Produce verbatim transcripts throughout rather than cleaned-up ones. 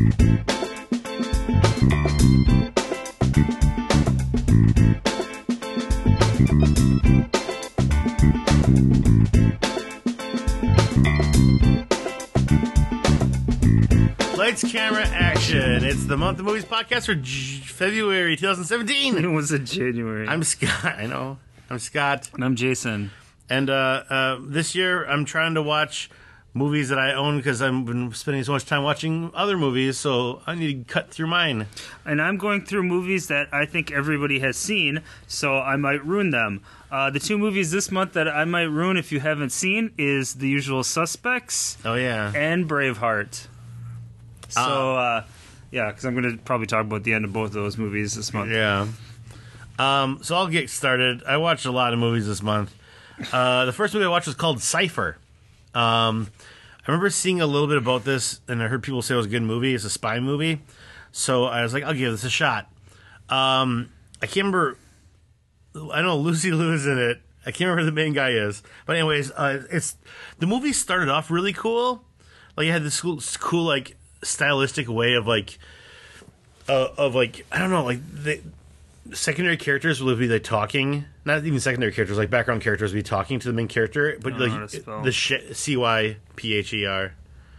Lights, camera, action. It's the Month of Movies podcast for J- February twenty seventeen. It was a January. I'm Scott. I know. I'm Scott. And I'm Jason. And uh, uh, this year, I'm trying to watch movies that I own because I've been spending so much time watching other movies, so I need to cut through mine. And I'm going through movies that I think everybody has seen, so I might ruin them. Uh, the two movies this month that I might ruin if you haven't seen is The Usual Suspects Oh, yeah. and Braveheart. So, uh, yeah, because I'm going to probably talk about the end of both of those movies this month. Yeah. Um, so I'll get started. I watched a lot of movies this month. Uh, the first movie I watched was called Cypher. Um, I remember seeing a little bit about this, and I heard people say it was a good movie. It's a spy movie. So I was like, I'll give this a shot. Um, I can't remember. I know Lucy Liu is in it. I can't remember who the main guy is. But anyways, uh, it's the movie started off really cool. Like, it had this cool, cool like, stylistic way of like uh, of like I don't know, like the secondary characters would be like talking, not even secondary characters, like background characters would be talking to the main character, but like the sh- C Y P H E R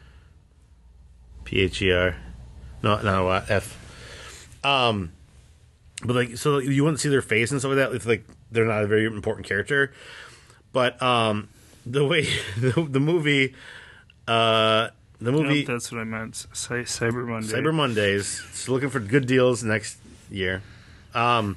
P H E R no no uh, F um but like so you wouldn't see their face and stuff like that if like they're not a very important character, but um the way the, the movie uh The movie. Nope, that's what I meant. Cy- Cyber Monday. Cyber Mondays. Just looking for good deals next year. Um,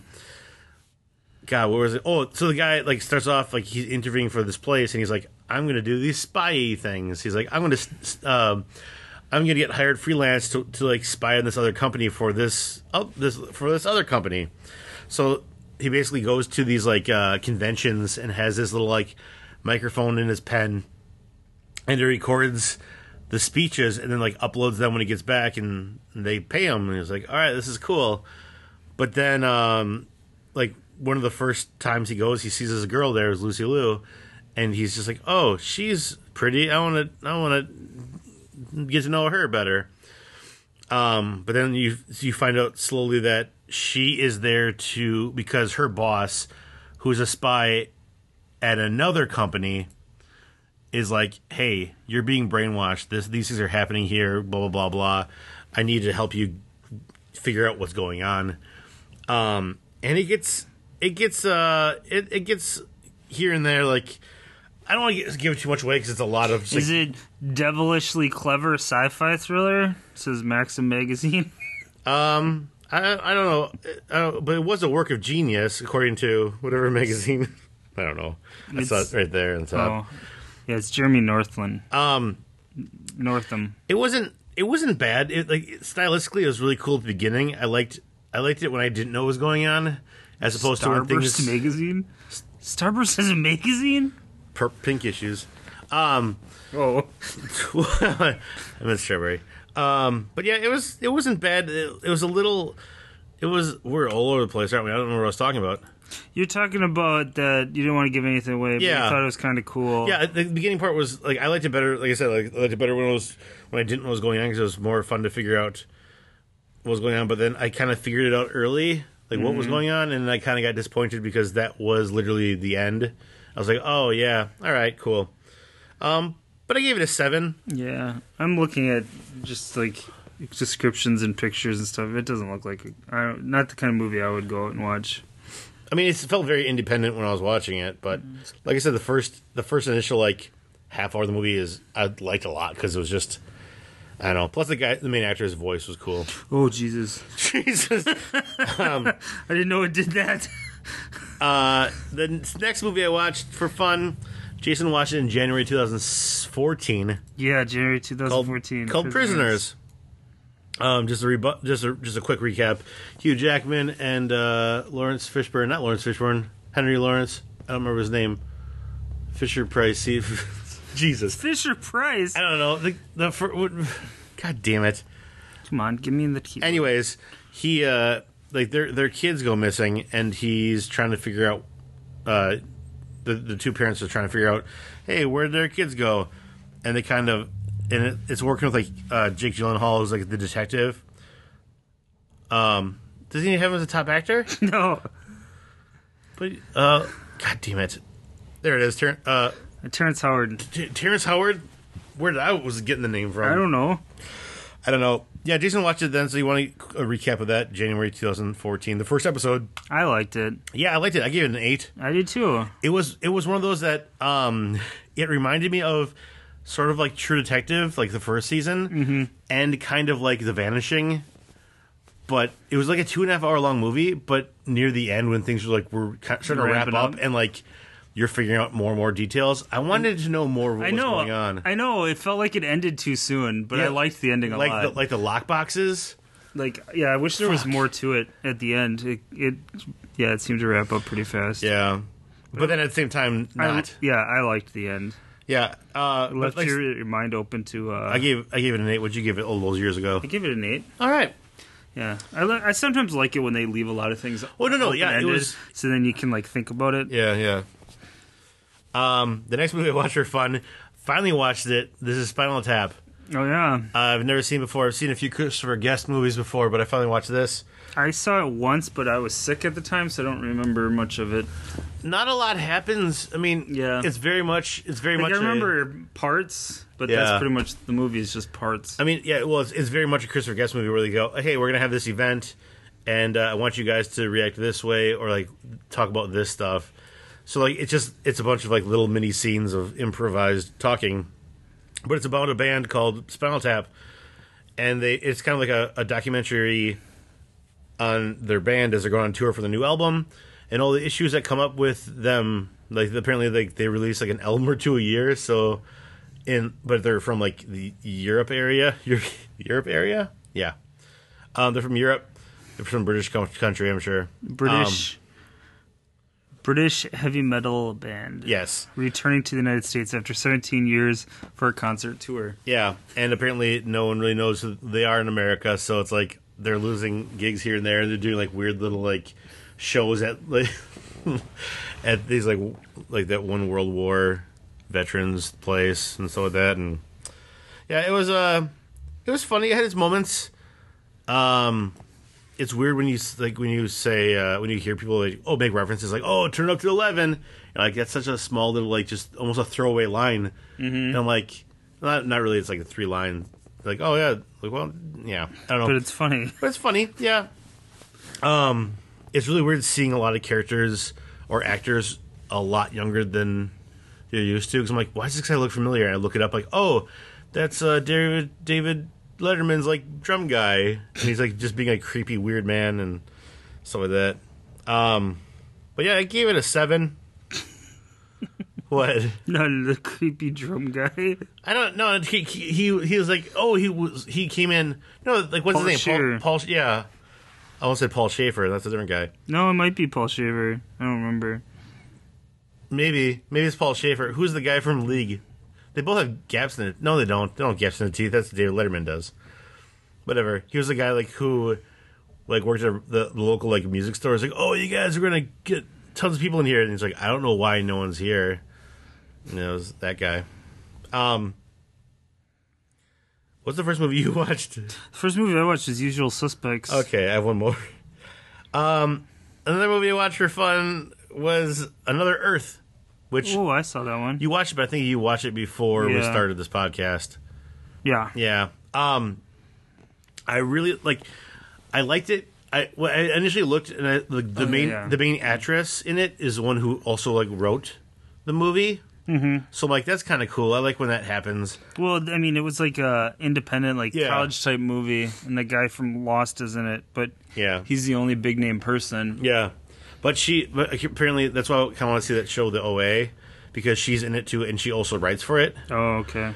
God, what was it? Oh, so the guy like starts off like he's interviewing for this place, and he's like, "I'm going to do these spy things." He's like, "I'm going to, um, I'm going to get hired freelance to, to like spy on this other company for this, oh, this for this other company." So he basically goes to these like uh, conventions and has this little like microphone in his pen, and he records the speeches and then like uploads them when he gets back, and, and they pay him, and he's like, all right, this is cool. But then um like one of the first times he goes, he sees this girl there is Lucy Liu, and he's just like, oh, she's pretty, I want to I want to get to know her better. Um but then you you find out slowly that she is there to because her boss, who's a spy at another company, is like, hey, you're being brainwashed. This, these things are happening here, blah, blah, blah, blah. I need to help you figure out what's going on. Um, and it gets, it gets, uh, it, it gets here and there, like, I don't want to give it too much away because it's a lot of... Is like, it devilishly clever sci-fi thriller? Says Maxim Magazine. um, I, I don't know, I don't, but it was a work of genius, according to whatever magazine. I don't know. I saw it right there on top. Oh. Yeah, it's Jeremy Northland. Um, Northam. It wasn't. It wasn't bad. It, like stylistically, it was really cool at the beginning. I liked. I liked it when I didn't know what was going on, as opposed Starburst to when things. Magazine. Starburst has a magazine. Per, pink issues. Um, oh, I meant strawberry. Um, but yeah, it was. It wasn't bad. It, it was a little. It was. We're all over the place, aren't we? I don't know what I was talking about. You're talking about that you didn't want to give anything away, but Yeah. you thought it was kind of cool. Yeah, the beginning part was like I liked it better. Like I said, like I liked it better when it was when I didn't know what was going on because it was more fun to figure out what was going on. But then I kind of figured it out early, like mm-hmm. what was going on, and I kind of got disappointed because that was literally the end. I was like, oh yeah, all right, cool. Um, but I gave it a seven. Yeah, I'm looking at just like descriptions and pictures and stuff. It doesn't look like I, not the kind of movie I would go out and watch. I mean, it felt very independent when I was watching it, but like I said, the first the first initial like half hour of the movie is I liked a lot because it was just I don't know. Plus, the guy, the main actor's voice was cool. Oh Jesus, Jesus! um, I didn't know it did that. uh, the next movie I watched for fun, Jason watched it in January twenty fourteen. Yeah, January twenty fourteen. Called, called Prisoners. Prisoners. Um, just a rebu- just a just a quick recap. Hugh Jackman and uh, Lawrence Fishburne, not Lawrence Fishburne, Henry Lawrence. I don't remember his name. Fisher Price. Jesus. Fisher Price. I don't know. The the for, what, God damn it. Come on, give me the key. Anyways, he uh like their their kids go missing, and he's trying to figure out. Uh, the the two parents are trying to figure out, hey, where did their kids go? And they kind of and it, it's working with like uh, Jake Gyllenhaal, who's like the detective. Um, doesn't he have him as a top actor? No. But uh, God damn it, there it is. Ter- uh, Terrence Howard. T- Terrence Howard. Where did I was getting the name from? I don't know. I don't know. Yeah, Jason watched it then, so you want a recap of that? January twenty fourteen, the first episode. I liked it. Yeah, I liked it. I gave it an eight. I did too. It was it was one of those that um, it reminded me of sort of like True Detective, like the first season, mm-hmm. and kind of like The Vanishing. But it was like a two and a half hour long movie. But near the end, when things were like were starting to wrap up, up and like you're figuring out more and more details, I wanted to know more of what I was know, going on. I know. It felt like it ended too soon, but Yeah, I liked the ending a like lot. the, like the lock boxes. Like, yeah, I wish there was Fuck. more to it at the end. It, it, yeah, it seemed to wrap up pretty fast. Yeah, but then at the same time, I, not. yeah, I liked the end. Yeah, uh, It left but like, your, your mind open to. Uh, I gave I gave it an eight. What'd you give it all those years ago? I give it an eight. All right. Yeah, I, li- I sometimes like it when they leave a lot of things. Oh, no, no, yeah, it open-ended, was- so then you can like think about it. Yeah, yeah. Um, the next movie I watched for fun. Finally watched it. This is Spinal Tap. Oh yeah, Uh, I've never seen it before. I've seen a few Christopher Guest movies before, but I finally watched this. I saw it once, but I was sick at the time, so I don't remember much of it. Not a lot happens. I mean, Yeah. it's very much. It's very Like, much. I a- remember parts, but Yeah. that's pretty much the movie is just parts. I mean, yeah. Well, it's, it's very much a Christopher Guest movie where they go, "Hey, we're gonna have this event, and uh, I want you guys to react this way or like talk about this stuff." So like, it's just it's a bunch of like little mini scenes of improvised talking, but it's about a band called Spinal Tap, and they it's kind of like a, a documentary on their band as they're going on tour for the new album and all the issues that come up with them. Like apparently they they release like an album or two a year, so in but they're from like the Europe area, Europe area, yeah. Um, they're from Europe. They're from British co- country, I'm sure. British, British heavy metal band. Yes, Returning to the United States after seventeen years for a concert tour. yeah, and apparently no one really knows who they are in America, so it's like they're losing gigs here and there, and they're doing like weird little like shows at like at these like like that one World War veterans place and stuff like that, and yeah, it was uh it was funny. It had its moments. Um, it's weird when you s- like when you say uh, when you hear people like oh make references like oh turn up to eleven, and, like that's such a small little like just almost a throwaway line, mm-hmm. and I'm like not not really. It's like a three line like oh yeah like well yeah I don't know But it's funny. but it's funny, yeah. Um, it's really weird seeing a lot of characters or actors a lot younger than you're used to. Because I'm like, why does this guy look familiar? And I look it up, like, oh, that's uh, David David Letterman's like drum guy, and he's like just being a creepy weird man and stuff like that. Um, but yeah, I gave it a seven. What? No, the creepy drum guy. I don't know. He, he he he was like, oh, he was he came in. No, like what's Paul his name? Scheer. Paul, Paul. Yeah, I almost said Paul Schaefer. That's a different guy. No, it might be Paul Shaver. I don't remember. Maybe maybe it's Paul Schaefer. Who's the guy from League? They both have gaps in it. No, they don't. They don't have gaps in the teeth. That's what David Letterman does. Whatever. He was the guy like who, like worked at the, the local like music store. He's like, oh, you guys are gonna get tons of people in here, and he's like, I don't know why no one's here. And it was that guy. Um, what's the first movie you watched? The first movie I watched is Usual Suspects. Okay, I have one more. Um, another movie I watched for fun was Another Earth, which Oh, I saw that one. you watched it, but I think you watched it before we Yeah. started this podcast. Yeah. Yeah. Um, I really like. I liked it. I, well, I initially looked, and I, the, the Oh, main yeah. the main actress in it is the one who also like wrote the movie. Mm-hmm. So like that's kind of cool. I like when that happens. Well, I mean, it was like a independent, like Yeah. college type movie, and the guy from Lost is in it, but Yeah. he's the only big name person. Yeah, but she, but apparently that's why I kind of want to see that show, The O A, because she's in it too, and she also writes for it. Oh, okay.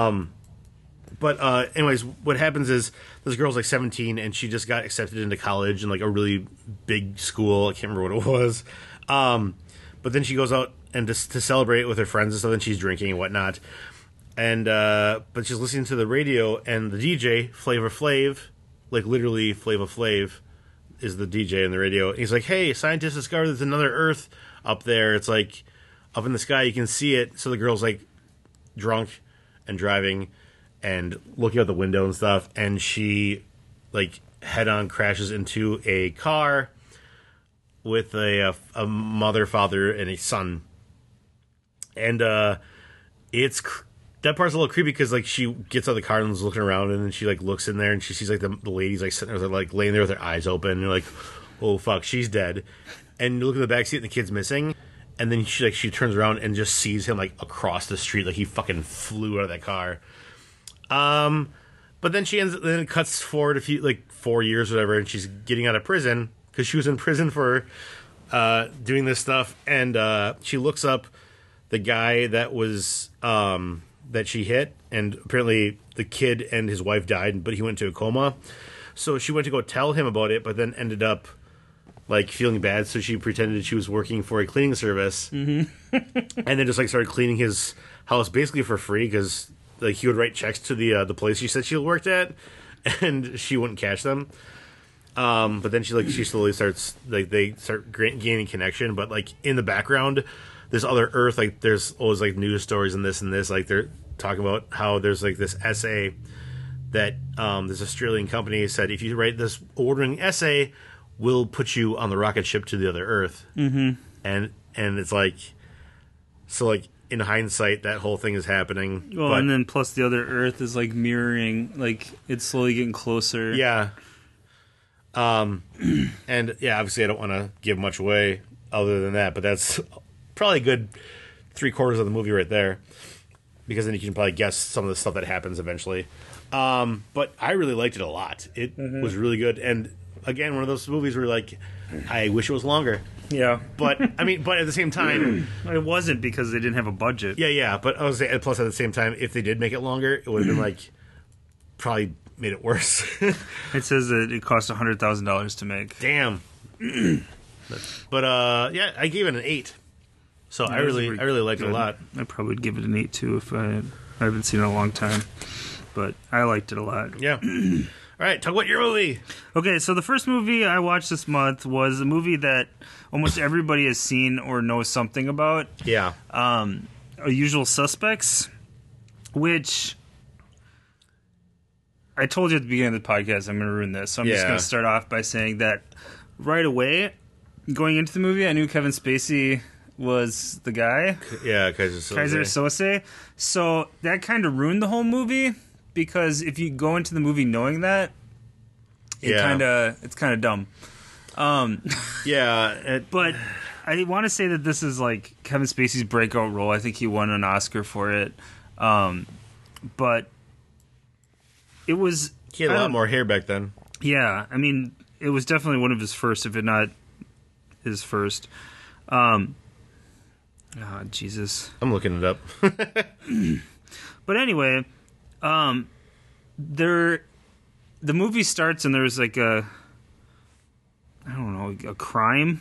But uh, anyways, what happens is this girl's like seventeen, and she just got accepted into college in like a really big school. I can't remember what it was. Um, but then she goes out and just to celebrate with her friends and stuff, and she's drinking and whatnot. And uh, but she's listening to the radio, and the D J, Flavor Flav, like literally Flava Flav, is the D J in the radio. He's like, "Hey, scientists discovered there's another Earth up there. It's like up in the sky. You can see it." So the girl's like drunk and driving, and looking out the window and stuff, and she like head on crashes into a car with a, a, a mother, father, and a son. And uh, it's cr- that part's a little creepy because like she gets out of the car and is looking around, and then she like looks in there and she sees like the, the ladies like sitting there like laying there with their eyes open, and you're like, oh fuck, she's dead. And you look at the back seat and the kid's missing, and then she like she turns around and just sees him like across the street, like he fucking flew out of that car. Um, but then she ends. Then it cuts forward a few like four years or whatever, and she's getting out of prison because she was in prison for uh, doing this stuff, and uh, she looks up the guy that was um, that she hit, and apparently the kid and his wife died, but he went into a coma. So she went to go tell him about it, but then ended up like feeling bad, so she pretended she was working for a cleaning service, mm-hmm. and then just like started cleaning his house basically for free because like he would write checks to the uh, the place she said she worked at, and she wouldn't catch them. Um, but then she like she slowly starts like they start gaining connection, but like in the background, this other Earth, like there's always like news stories and this and this, like they're talking about how there's like this essay that um, this Australian company said if you write this ordering essay, we'll put you on the rocket ship to the other Earth. Mm-hmm. And and it's like, so like in hindsight, that whole thing is happening. Well, but, and then plus the other Earth is like mirroring, like it's slowly getting closer. Yeah. Um, and yeah, obviously I don't want to give much away other than that, but that's probably a good three quarters of the movie right there, because then you can probably guess some of the stuff that happens eventually. Um, but I really liked it a lot. It mm-hmm. was really good, and again, one of those movies where like, I wish it was longer. Yeah, but I mean, but at the same time, it wasn't because they didn't have a budget. Yeah, yeah. But I was saying, plus at the same time, if they did make it longer, it would have been like probably made it worse. It says that it cost a hundred thousand dollars to make. Damn. but, but uh, yeah, I gave it an eight. So yeah, I really, I really liked good. it a lot. I probably would give it an eight too if I, I haven't seen it in a long time. But I liked it a lot. Yeah. All right, talk about your movie. Okay, so the first movie I watched this month was a movie that almost everybody has seen or knows something about. Yeah. Um, Usual Suspects, which I told you at the beginning of the podcast I'm going to ruin this. So I'm yeah. just going to start off by saying that right away, going into the movie, I knew Kevin Spacey was the guy. Yeah, Kaiser Sose. Kaiser Sose. So that kind of ruined the whole movie. Because if you go into the movie knowing that, it yeah. kind of it's kind of dumb. Um, yeah, it, but I want to say that this is like Kevin Spacey's breakout role. I think he won an Oscar for it. Um, but it was he had a lot more hair back then. Yeah, I mean, it was definitely one of his first, if it not his first. Um, oh, Jesus, I'm looking it up. But anyway. Um, there, the movie starts and there's like a, I don't know, a crime.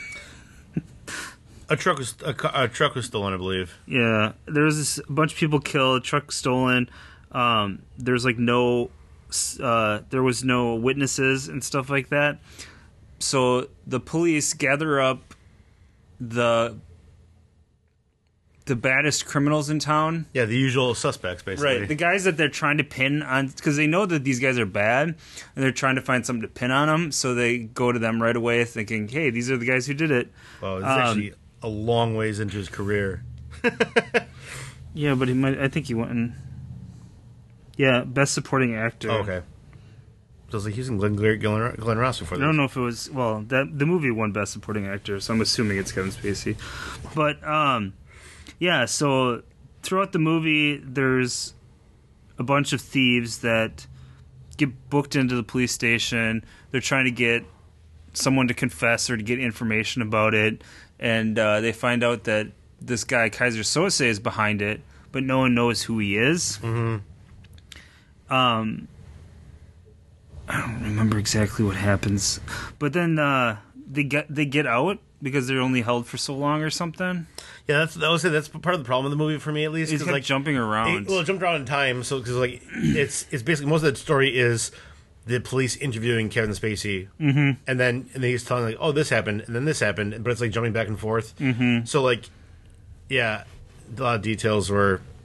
a truck was a, a truck was stolen, I believe. Yeah, there was this, a bunch of people killed, a truck stolen. Um, there's like no, uh, there was no witnesses and stuff like that. So the police gather up the. the baddest criminals in town. Yeah, the usual suspects, basically. Right, the guys that they're trying to pin on, because they know that these guys are bad, and they're trying to find something to pin on them, so they go to them right away thinking, hey, these are the guys who did it. Well, it's um, actually a long ways into his career. Yeah, but he might. I think he went in... Yeah, Best Supporting Actor. Oh, okay. So I was like, he's in Glenn, Glenn, Glenn Ross before this. I don't know if it was... Well, that the movie won Best Supporting Actor, so I'm assuming it's Kevin Spacey. But, um... yeah, so throughout the movie, there's a bunch of thieves that get booked into the police station. They're trying to get someone to confess or to get information about it. And uh, they find out that this guy, Kaiser Sose, is behind it, but no one knows who he is. Mm-hmm. Um, I don't remember exactly what happens. But then uh, they get they get out because they're only held for so long or something. Yeah, that's that was it. That's part of the problem of the movie for me, at least. He's like jumping around. It, well, it jumped around in time, so because like it's it's basically most of the story is the police interviewing Kevin Spacey, mm-hmm. and then and then he's telling like, oh, this happened, and then this happened, but it's like jumping back and forth. Mm-hmm. So like, yeah, a lot of details were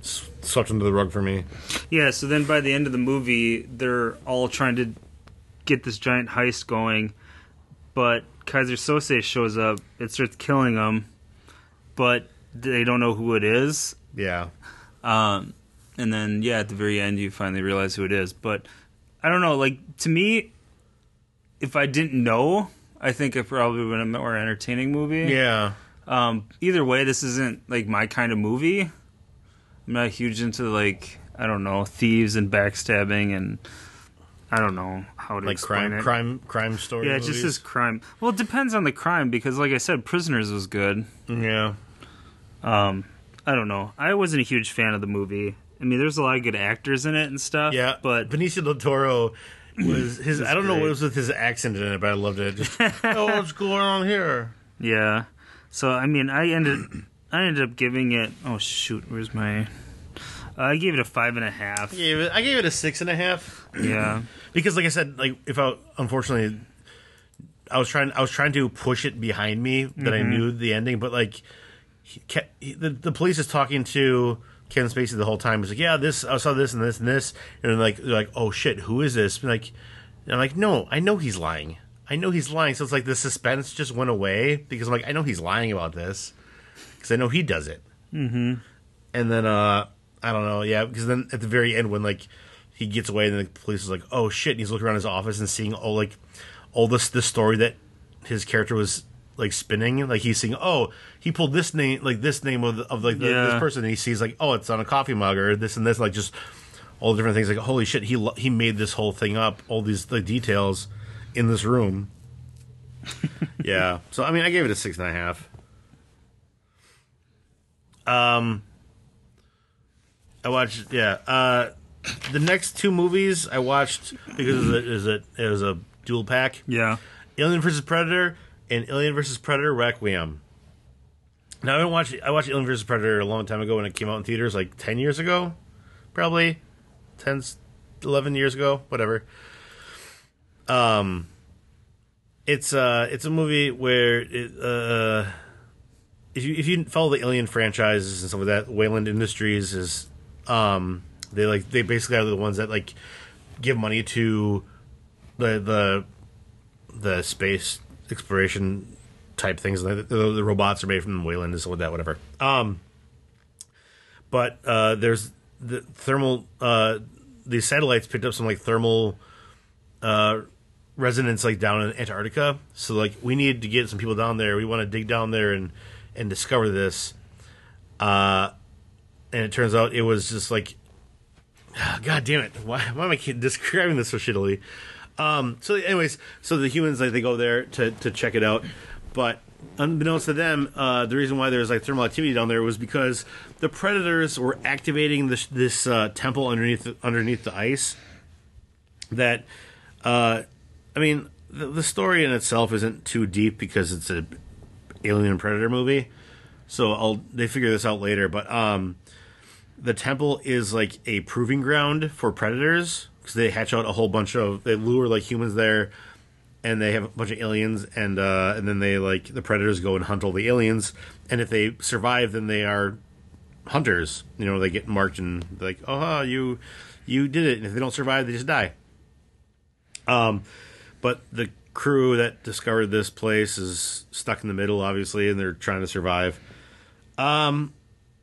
s- swept under the rug for me. Yeah, so then by the end of the movie, they're all trying to get this giant heist going, but Kaiser Sose shows up. It starts killing them, but they don't know who it is. Yeah. Um, and then, yeah, at the very end, you finally realize who it is. But I don't know, like, to me, if I didn't know, I think it probably would have been a more entertaining movie. Yeah. Um, either way, this isn't, like, my kind of movie. I'm not huge into, like, I don't know, thieves and backstabbing and I don't know how to Like explain crime, it. crime, crime story. Yeah, it movies. just is crime. Well, it depends on the crime because, like I said, Prisoners was good. Yeah. Um, I don't know. I wasn't a huge fan of the movie. I mean, there's a lot of good actors in it and stuff. Yeah, but Benicio del Toro was his. was I don't know great. what was with his accent in it, but I loved it. Just, oh, what's going on here? yeah. So I mean, I ended, I ended up giving it. Oh shoot, where's my? Uh, I gave it a five and a half. I gave it. I gave it a six and a half. Yeah. Because, like I said, like if I unfortunately, I was trying. I was trying to push it behind me that Mm-hmm. I knew the ending, but like, he, Ke- he, the the police is talking to Kevin Spacey the whole time. He's like, yeah, this I saw this and this and this, and then like they're like, oh shit, who is this? And like, and I'm like, no, I know he's lying. I know he's lying. So it's like the suspense just went away because I'm like, I know he's lying about this because I know he does it. Mm-hmm. And then uh, I don't know, yeah, because then at the very end when like he gets away and the police is like, oh shit, and he's looking around his office and seeing all like all this the story that his character was like spinning, like he's seeing, oh, he pulled this name, like this name of, of like the, Yeah. this person, and he sees like, oh, it's on a coffee mug or this and this, like just all the different things. Like, holy shit, he lo- he made this whole thing up, all these like details in this room. Yeah, so I mean, I gave it a six and a half. Um, I watched, yeah. Uh, the next two movies I watched because it was a, it was a dual pack. Yeah. Alien versus Predator and Alien versus Predator Requiem. Now I haven't watched I watched Alien versus Predator a long time ago when it came out in theaters, like ten years ago, probably ten, eleven years ago, whatever. Um, it's uh it's a movie where it, uh if you if you follow the Alien franchises and stuff like that, Wayland Industries is um they like they basically are the ones that like give money to the the the space exploration type things. The, the, the robots are made from Wayland and stuff like that, whatever. Um, but uh, there's the thermal. Uh, these satellites picked up some like thermal uh, resonance like down in Antarctica. So like we need to get some people down there. We want to dig down there and and discover this. Uh, and it turns out it was just like, God damn it! Why, why am I describing this so shittily? Um, so, anyways, so the humans like they go there to, to check it out, but unbeknownst to them, uh, the reason why there's like thermal activity down there was because the predators were activating this this uh, temple underneath the, underneath the ice. That, uh, I mean, the, the story in itself isn't too deep because it's a alien and predator movie, so I'll they figure this out later. But um, the temple is like a proving ground for predators. Because they hatch out a whole bunch of, they lure like humans there, and they have a bunch of aliens, and uh, and then they like the predators go and hunt all the aliens, and if they survive, then they are hunters. You know, they get marked and they're like, oh, you you did it. And if they don't survive, they just die. Um, but the crew that discovered this place is stuck in the middle, obviously, and they're trying to survive. Um,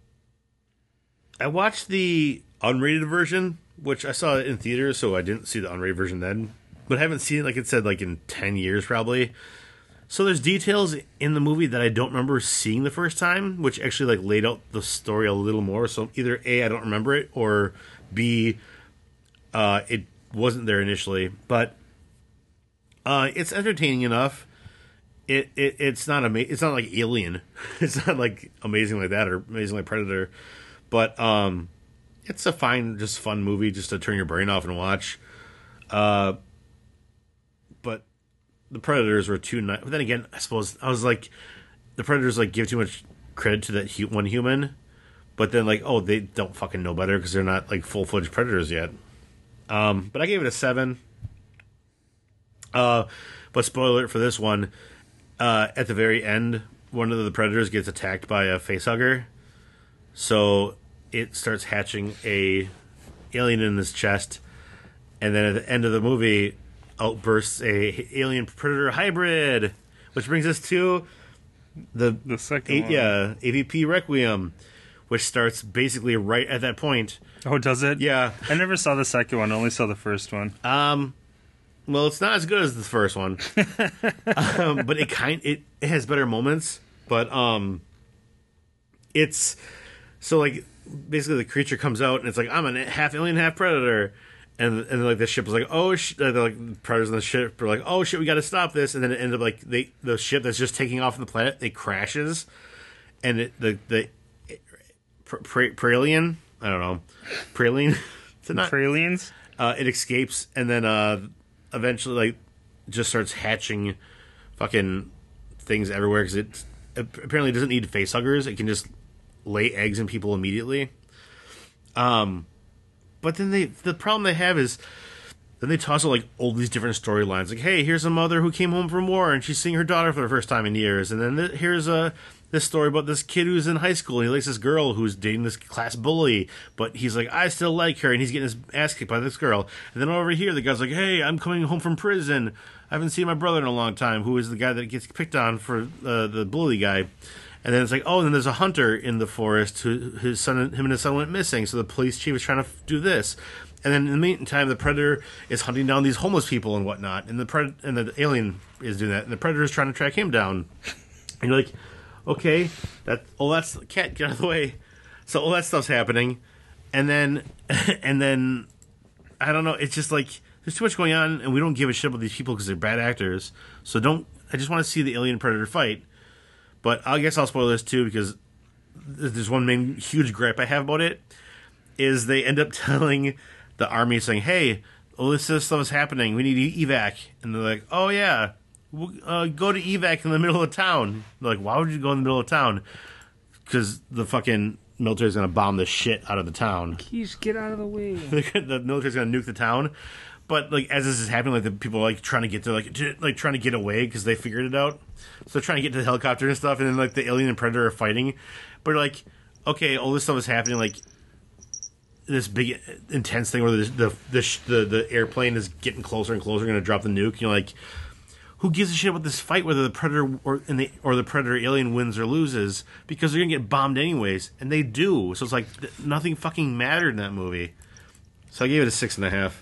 I watched the unrated version, which I saw in theaters, so I didn't see the unrated version then. But I haven't seen it, like it said, like in ten years probably. So there's details in the movie that I don't remember seeing the first time, which actually like laid out the story a little more. So either A, I don't remember it, or B, uh, it wasn't there initially. But uh, it's entertaining enough. It, it it's not ama- It's not like Alien. It's not like amazing like that or amazing like Predator. But um. It's a fine, just fun movie just to turn your brain off and watch. Uh, but the Predators were too nice. But then again, I suppose I was like, the Predators like give too much credit to that hu- one human. But then like, oh, they don't fucking know better because they're not like full fledged Predators yet. Um, but I gave it a seven. Uh, but spoiler alert for this one, uh, at the very end, one of the Predators gets attacked by a facehugger. So it starts hatching a alien in his chest, and then at the end of the movie, outbursts a alien predator hybrid, which brings us to the The second a, one. yeah A V P Requiem, which starts basically right at that point. Oh, does it? Yeah. I never saw the second one. I only saw the first one. Um, well, it's not as good as the first one, um, but it kind it, it has better moments. But um, it's so like basically the creature comes out and it's like I'm a half alien, half predator, and and like the ship was like oh sh-, they're like predators on the ship are like oh shit we got to stop this, and then it ends up like they the ship that's just taking off from the planet it crashes, and it, the the Pre- Pralien, I don't know, Praline, it's not Praliens? uh, it escapes and then uh, eventually like just starts hatching fucking things everywhere because it apparently doesn't need face huggers. It can just lay eggs in people immediately. Um, but then they the problem they have is then they toss out like all these different storylines. Like, hey, here's a mother who came home from war and she's seeing her daughter for the first time in years, and then th- here's a this story about this kid who's in high school and he likes this girl who's dating this class bully, but he's like, I still like her, and he's getting his ass kicked by this girl. And then over here, the guy's like, hey, I'm coming home from prison. I haven't seen my brother in a long time, who is the guy that gets picked on for uh, the bully guy. And then it's like, oh, and then there's a hunter in the forest who his son, him and his son went missing, so the police chief is trying to do this. And then in the meantime, the predator is hunting down these homeless people and whatnot, and the pred- and the alien is doing that, and the predator is trying to track him down. And you're like, okay, that oh that's cat, get out of the way. So all that stuff's happening, and then and then I don't know. It's just like there's too much going on, and we don't give a shit about these people because they're bad actors. So don't. I just want to see the alien predator fight. But I guess I'll spoil this too because there's one main huge gripe I have about it is they end up telling the army saying, "Hey, all this stuff is happening. We need evac," and they're like, "Oh yeah." We'll, uh, go to evac in the middle of town. They're like, why would you go in the middle of town? Because the fucking military's gonna bomb the shit out of the town. Please get out of the way. The military's gonna nuke the town. But like as this is happening, like the people are like trying to get to like t- like trying to get away because they figured it out. So they're trying to get to the helicopter and stuff, and then like the alien and predator are fighting. But like, okay, all this stuff is happening like this big intense thing where the the the, the, the airplane is getting closer and closer, gonna drop the nuke. You're like, who gives a shit about this fight, whether the predator or in the or the predator alien wins or loses? Because they're gonna get bombed anyways, and they do. So it's like th- nothing fucking mattered in that movie. So I gave it a six and a half.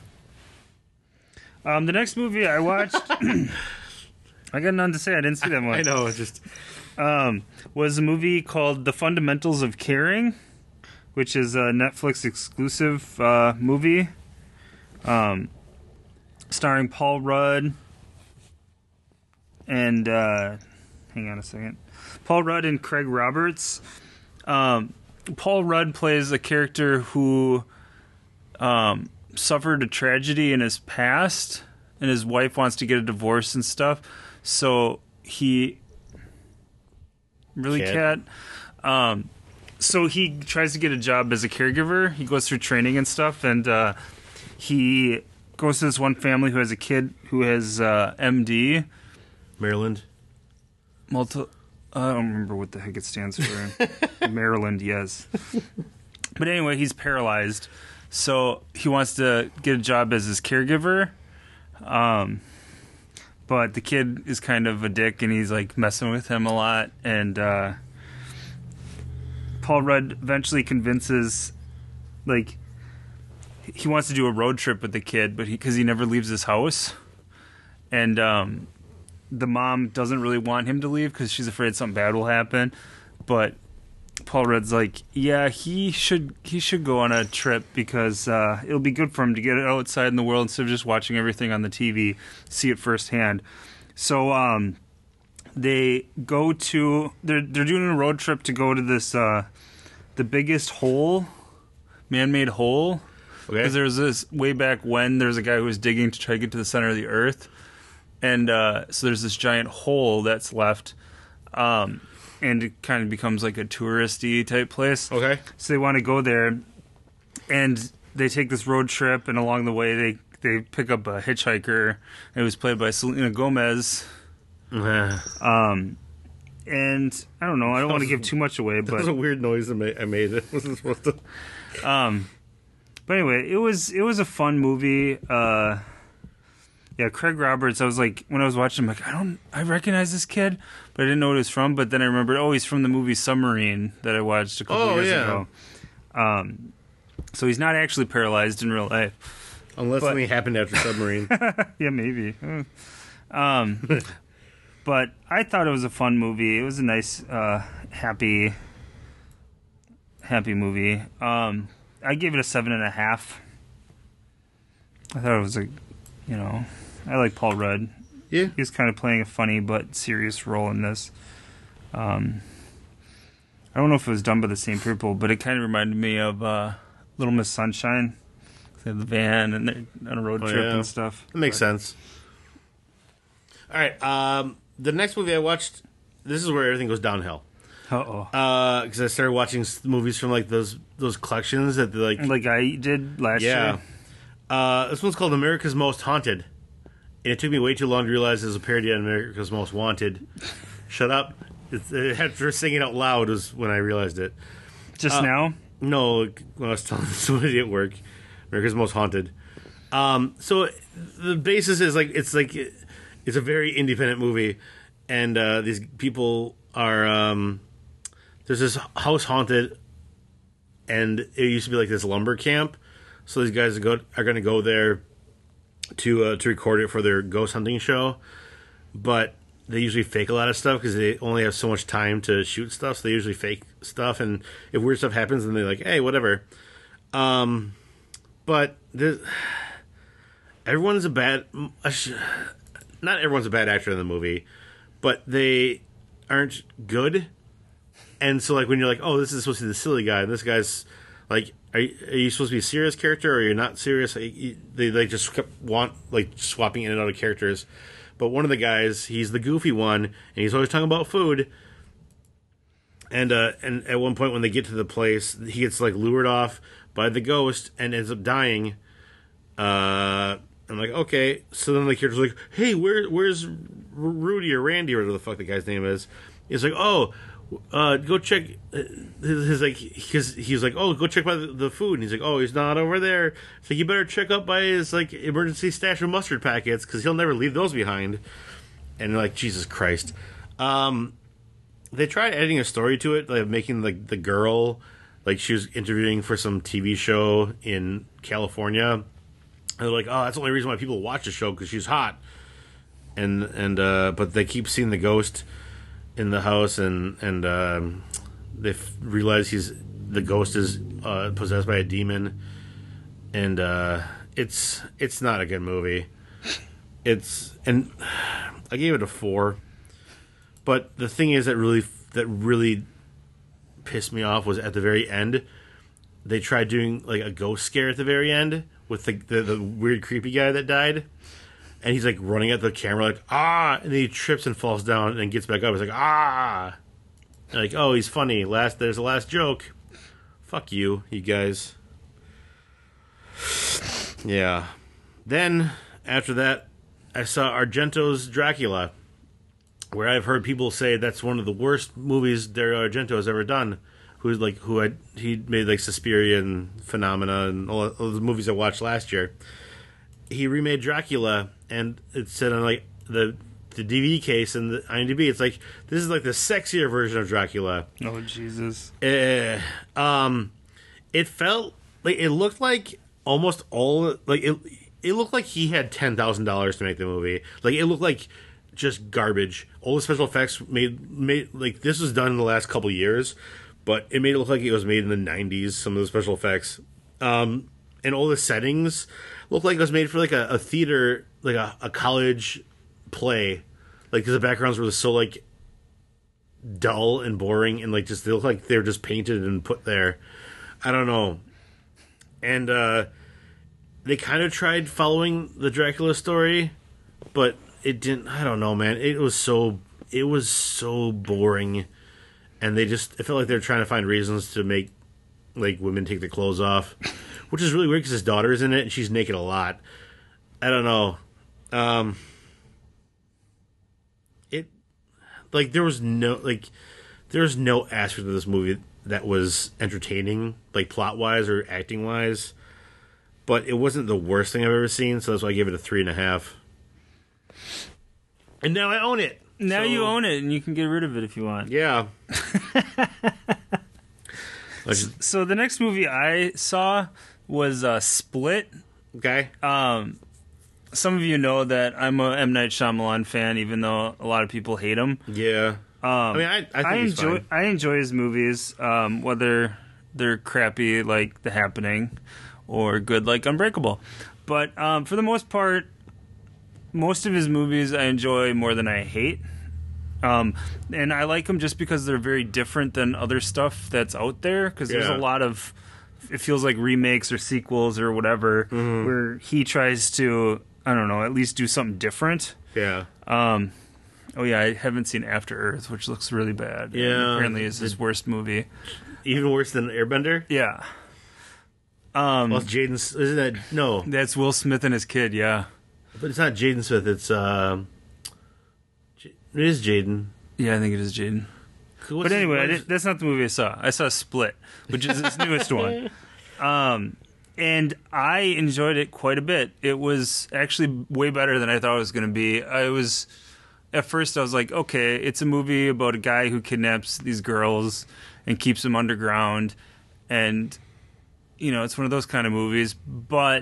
Um, the next movie I watched, I got none to say. I didn't see that much. I know, it's just Um, was a movie called The Fundamentals of Caring, which is a Netflix exclusive uh, movie, um, starring Paul Rudd. And, uh, hang on a second. Paul Rudd and Craig Roberts. Um, Paul Rudd plays a character who um, suffered a tragedy in his past, and his wife wants to get a divorce and stuff. So he... Really, Cat. Cat? Um, so he tries to get a job as a caregiver. He goes through training and stuff, and uh, he goes to this one family who has a kid who has uh, M D. Maryland. Multi- I don't remember what the heck it stands for. Maryland, yes. But anyway, he's paralyzed, so he wants to get a job as his caregiver. Um, but the kid is kind of a dick, and he's like messing with him a lot. And uh, Paul Rudd eventually convinces, like, he wants to do a road trip with the kid, but because he, he never leaves his house, and um. The mom doesn't really want him to leave because she's afraid something bad will happen. But Paul Rudd's like, yeah, he should he should go on a trip because uh, it'll be good for him to get outside in the world instead of just watching everything on the T V, see it firsthand. So um, they go to they're they're doing a road trip to go to this uh, the biggest hole, man-made hole. Okay. Because there's this way back when there's a guy who was digging to try to get to the center of the earth. And uh, so there's this giant hole that's left, um, and it kind of becomes like a touristy type place. Okay. So they want to go there, and they take this road trip, and along the way they, they pick up a hitchhiker. It was played by Selena Gomez. Uh, Um, and I don't know. I don't want to give too much away, That was a but weird noise I made. I made. It wasn't supposed to. um, but anyway, it was it was a fun movie. Uh, yeah, Craig Roberts. I was like, when I was watching, I'm like, I don't, I recognize this kid, but I didn't know what he was from. But then I remembered, oh, he's from the movie Submarine that I watched a couple Oh, years yeah. ago. Um, so he's not actually paralyzed in real life. Unless But- something happened after Submarine. Yeah, maybe. Uh, Um, but I thought it was a fun movie. It was a nice, uh, happy, happy movie. Um, I gave it a seven and a half. I thought it was a, you know, I like Paul Rudd. Yeah. He was kind of playing a funny but serious role in this. Um, I don't know if it was done by the same people, but it kind of reminded me of uh, Little Miss Sunshine. They have the van and they're on a road Oh, trip yeah. and stuff. That makes sense. All right. Um, the next movie I watched, this is where everything goes downhill. Uh oh. Because I started watching s- movies from like those those collections that they're like, Like I did last yeah. year. Uh, this one's called America's Most Haunted, and it took me way too long to realize it was a parody on America's Most Wanted. Shut up! It's, uh, after singing out loud was when I realized it. Just Uh, now? No, when I was telling somebody at work, America's Most Haunted. Um, so the basis is like it's like it's a very independent movie, and uh, these people are um, there's this house haunted, and it used to be like this lumber camp. So these guys are, go, are going to go there to uh, to record it for their ghost hunting show, but they usually fake a lot of stuff because they only have so much time to shoot stuff. So they usually fake stuff, and if weird stuff happens, then they're like, "Hey, whatever." Um, but there's, everyone's a bad. Not everyone's a bad actor in the movie, but they aren't good. And so, like, when you're like, "Oh, this is supposed to be the silly guy," and this guy's like, "Are you, are you supposed to be a serious character, or you're not serious?" They they just kept want like swapping in and out of characters. But one of the guys, he's the goofy one, and he's always talking about food. And uh, and at one point, when they get to the place, he gets like lured off by the ghost and ends up dying. Uh, I'm like, okay. So then the character's like, "Hey, where where's Rudy or Randy or whatever the fuck the guy's name is?" He's like, "Oh, uh, go check." His, his like, because he's like, "Oh, go check by the, the food." And he's like, "Oh, he's not over there." So you better check up by his like emergency stash of mustard packets because he'll never leave those behind. And you're like, Jesus Christ. Um, they tried adding a story to it, like making like the girl, like she was interviewing for some T V show in California. And they're like, "Oh, that's the only reason why people watch the show because she's hot." And and uh, but they keep seeing the ghost in the house, and and um, they f- realize he's the ghost is uh, possessed by a demon, and uh, it's it's not a good movie. It's and I gave it a four, but the thing is that really that really pissed me off was at the very end. They tried doing like a ghost scare at the very end with the the, the weird creepy guy that died. And he's like running at the camera, like, "Ah!" And then he trips and falls down and gets back up. He's like, "Ah!" And like, oh, he's funny. Last, there's the last joke. Fuck you, you guys. Yeah. Then, after that, I saw Argento's Dracula, where I've heard people say that's one of the worst movies Dario Argento has ever done. Who's like, who had, he made like Suspiria and Phenomena and all, all the movies I watched last year. He remade Dracula, and it said on like the the D V D case and the IMDb, it's like this is like the sexier version of Dracula. Oh, Jesus. Uh, um, it felt like it looked like almost all like it. It looked like he had ten thousand dollars to make the movie. Like it looked like just garbage. All the special effects made made like this was done in the last couple years, but it made it look like it was made in the nineties. Some of the special effects, um, and all the settings looked like it was made for like a, a theater, like a, a college play, like because the backgrounds were so like dull and boring, and like just they look like they were just painted and put there. I don't know, and uh, they kind of tried following the Dracula story, but it didn't. I don't know, man. It was so it was so boring, and they just it felt like they were trying to find reasons to make like women take their clothes off. Which is really weird because his daughter is in it and she's naked a lot. I don't know. Um, it like there was no like there was no aspect of this movie that was entertaining, like plot wise or acting wise. But it wasn't the worst thing I've ever seen, so that's why I gave it a three and a half. And now I own it. Now so, you own it, and you can get rid of it if you want. Yeah. So the next movie I saw was uh, Split. Okay. Um, some of you know that I'm a M. Night Shyamalan fan, even though a lot of people hate him. Yeah. Um, I mean, I, I, think I he's enjoy fine. I enjoy his movies, um, whether they're crappy like The Happening or good like Unbreakable. But um, for the most part, most of his movies I enjoy more than I hate. Um, and I like them just because they're very different than other stuff that's out there. Because there's Yeah. a lot of, it feels like remakes or sequels or whatever, Mm-hmm. where he tries to, I don't know, at least do something different. Yeah. Um, oh yeah, I haven't seen After Earth, which looks really bad. Yeah. And apparently is his worst movie. Even worse than Airbender? Yeah. Um, Well, it's Jaden... Isn't that... No. that's Will Smith and his kid, yeah. But it's not Jaden Smith. It's... Um, J- it is Jaden. Yeah, I think it is Jaden. What's But anyway, I his- didn't, that's not the movie I saw. I saw Split, which is his newest one. Um, and I enjoyed it quite a bit. It was actually way better than I thought it was going to be. I was... At first, I was like, okay, it's a movie about a guy who kidnaps these girls and keeps them underground. And, you know, it's one of those kind of movies. But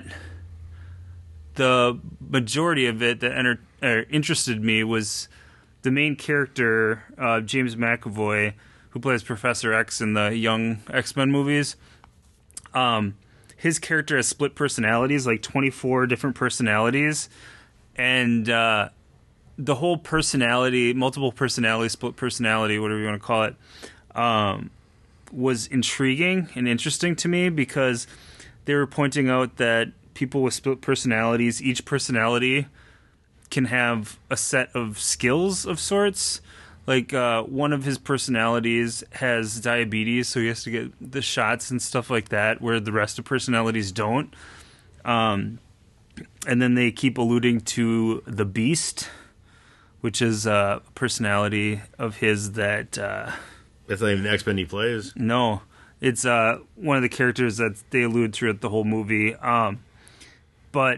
the majority of it that enter- er, interested me was the main character, uh, James McAvoy, who plays Professor X in the Young X-Men movies. Um, his character has split personalities, like twenty-four different personalities. And uh, the whole personality, multiple personality, split personality, whatever you want to call it, um, was intriguing and interesting to me because they were pointing out that people with split personalities, each personality can have a set of skills of sorts. Like uh, one of his personalities has diabetes, so he has to get the shots and stuff like that, where the rest of personalities don't. Um, and then they keep alluding to the Beast, which is a personality of his that... Uh, That's not even the X-Men he plays. no, it's uh, one of the characters that they allude throughout the whole movie. Um, but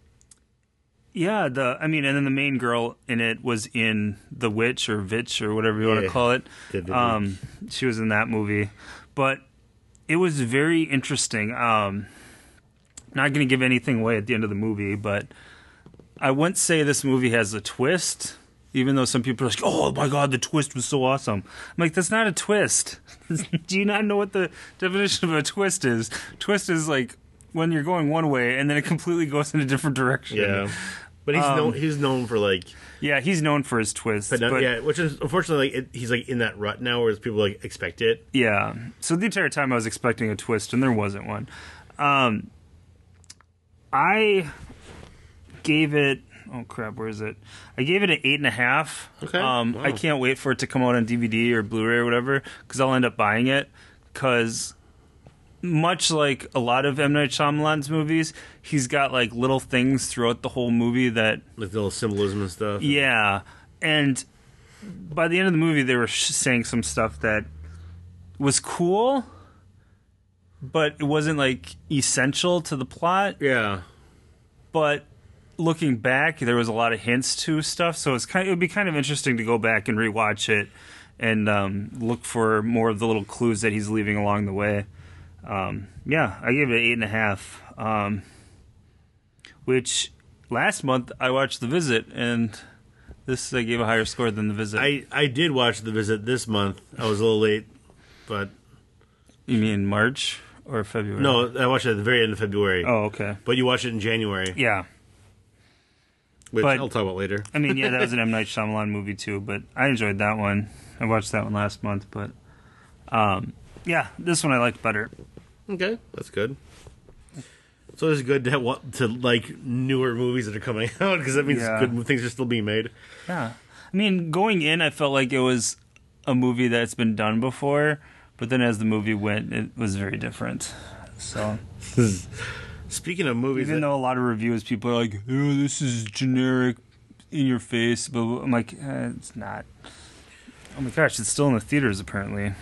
yeah, the I mean, and then the main girl in it was in The Witch or Vitch or whatever you want Yeah. to call it. The- the- Um, she was in that movie, but it was very interesting. Um, not going to give anything away at the end of the movie, but I wouldn't say this movie has a twist. Even though some people are like, oh my god, the twist was so awesome. I'm like, that's not a twist. Do you not know what the definition of a twist is? Twist is like when you're going one way and then it completely goes in a different direction. Yeah. But he's Um, known he's known for like Yeah, he's known for his twists. but, But, not, yeah, which is unfortunately like it, he's like in that rut now where people like expect it. yeah. So the entire time I was expecting a twist and there wasn't one. Um, I gave it oh crap, where is it? I gave it an eight and a half. Okay. Um, Wow. I can't wait for it to come out on D V D or Blu-ray or whatever because I'll end up buying it. Because much like a lot of M. Night Shyamalan's movies, he's got like little things throughout the whole movie that Like little symbolism and stuff. yeah. And by the end of the movie, they were sh- saying some stuff that was cool, but it wasn't like essential to the plot. Yeah. But looking back, there was a lot of hints to stuff, so it's kind. It would be kind of interesting to go back and rewatch it and um, look for more of the little clues that he's leaving along the way. Um, yeah, I gave it an eight and a half. Um, which last month I watched The Visit, and this I gave a higher score than The Visit. I, I did watch The Visit this month. I was a little late, but You mean March or February? no, I watched it at the very end of February. Oh, okay. But you watched it in January, Yeah. which but- I'll talk about later. I mean, yeah, that was an M. Night Shyamalan movie too, but I enjoyed that one. I watched that one last month, but um, yeah, this one I liked better. Okay, that's good. So it's good to have, to like newer movies that are coming out because that means Yeah. good things are still being made. Yeah. I mean, going in, I felt like it was a movie that's been done before, but then as the movie went, it was very different. So, Speaking of movies, even that, though a lot of reviews, people are like, oh, this is generic, in your face, but I'm like, eh, it's not. Oh my gosh, it's still in the theaters apparently.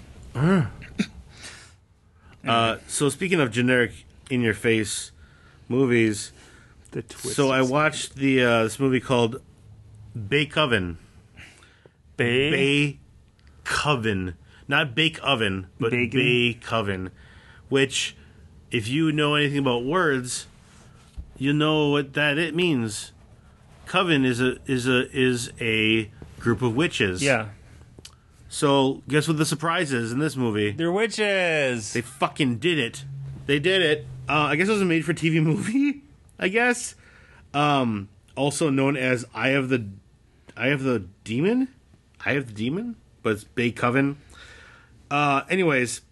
Uh, so speaking of generic in-your-face movies, The twist. so I watched the uh, this movie called Bay Coven. Bay. Bay Coven, not Bake Oven, but Bacon? Bay Coven. Which, if you know anything about words, you know what that it means. Coven is a is a is a group of witches. Yeah, So guess what the surprise is in this movie? they're witches. They fucking did it. They did it. Uh, I guess it was a made-for T V movie. I guess. Um, also known as Eye of the Eye of the Demon. Eye of the Demon, but it's Bay Coven. Uh, anyways,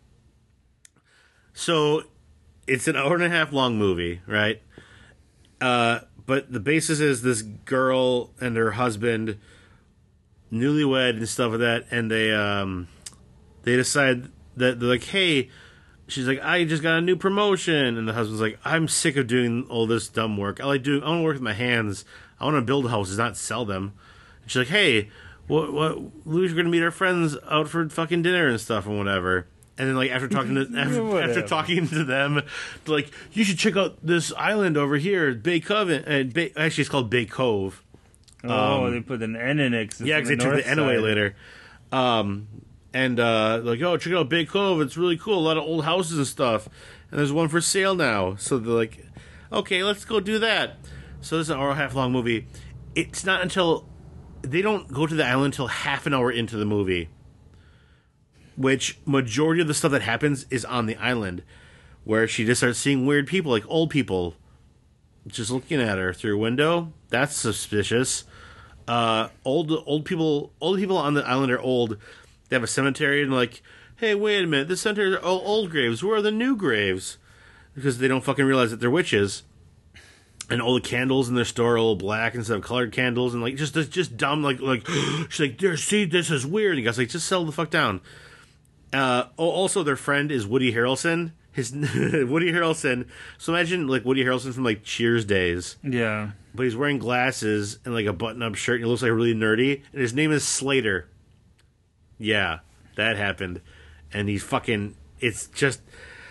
so it's an hour and a half long movie, right? Uh, but the basis is this girl and her husband, newlywed and stuff like that, and they um, they decide that they're like, hey, she's like, I just got a new promotion, and the husband's like, I'm sick of doing all this dumb work. I like doing, I want to work with my hands. I want to build houses, not sell them. And she's like, hey, what, what, Louis, we're gonna meet our friends out for fucking dinner and stuff and whatever. And then, like, after talking to after, Whatever. after talking to them, they're like, you should check out this island over here, Bay Coven. And Bay, actually, it's called Bay Cove. Oh, Um, they put an N in it. 'cause it's Yeah, on because they took north the N away side. later. Um, and uh, like, oh, check out Bay Cove. It's really cool. A lot of old houses and stuff. And there's one for sale now. So they're like, okay, let's go do that. So this is an hour and a half long movie. It's not until they don't go to the island until half an hour into the movie, which majority of the stuff that happens is on the island, where she just starts seeing weird people, like old people, just looking at her through a window. That's suspicious. Uh, old old people old people on the island are old. They have a cemetery and like, hey, wait a minute, this cemetery are all old graves. Where are the new graves? Because they don't fucking realize that they're witches. And all the candles in their store are all black instead of colored candles, and like just just dumb like like she's like, there, see, this is weird. And you guys like, just settle the fuck down. Uh, oh, also their friend is Woody Harrelson. His Woody Harrelson. So imagine like Woody Harrelson from like Cheers days. Yeah. But he's wearing glasses and like a button-up shirt, and he looks like really nerdy. And his name is Slater. Yeah, that happened, and he's fucking. It's just,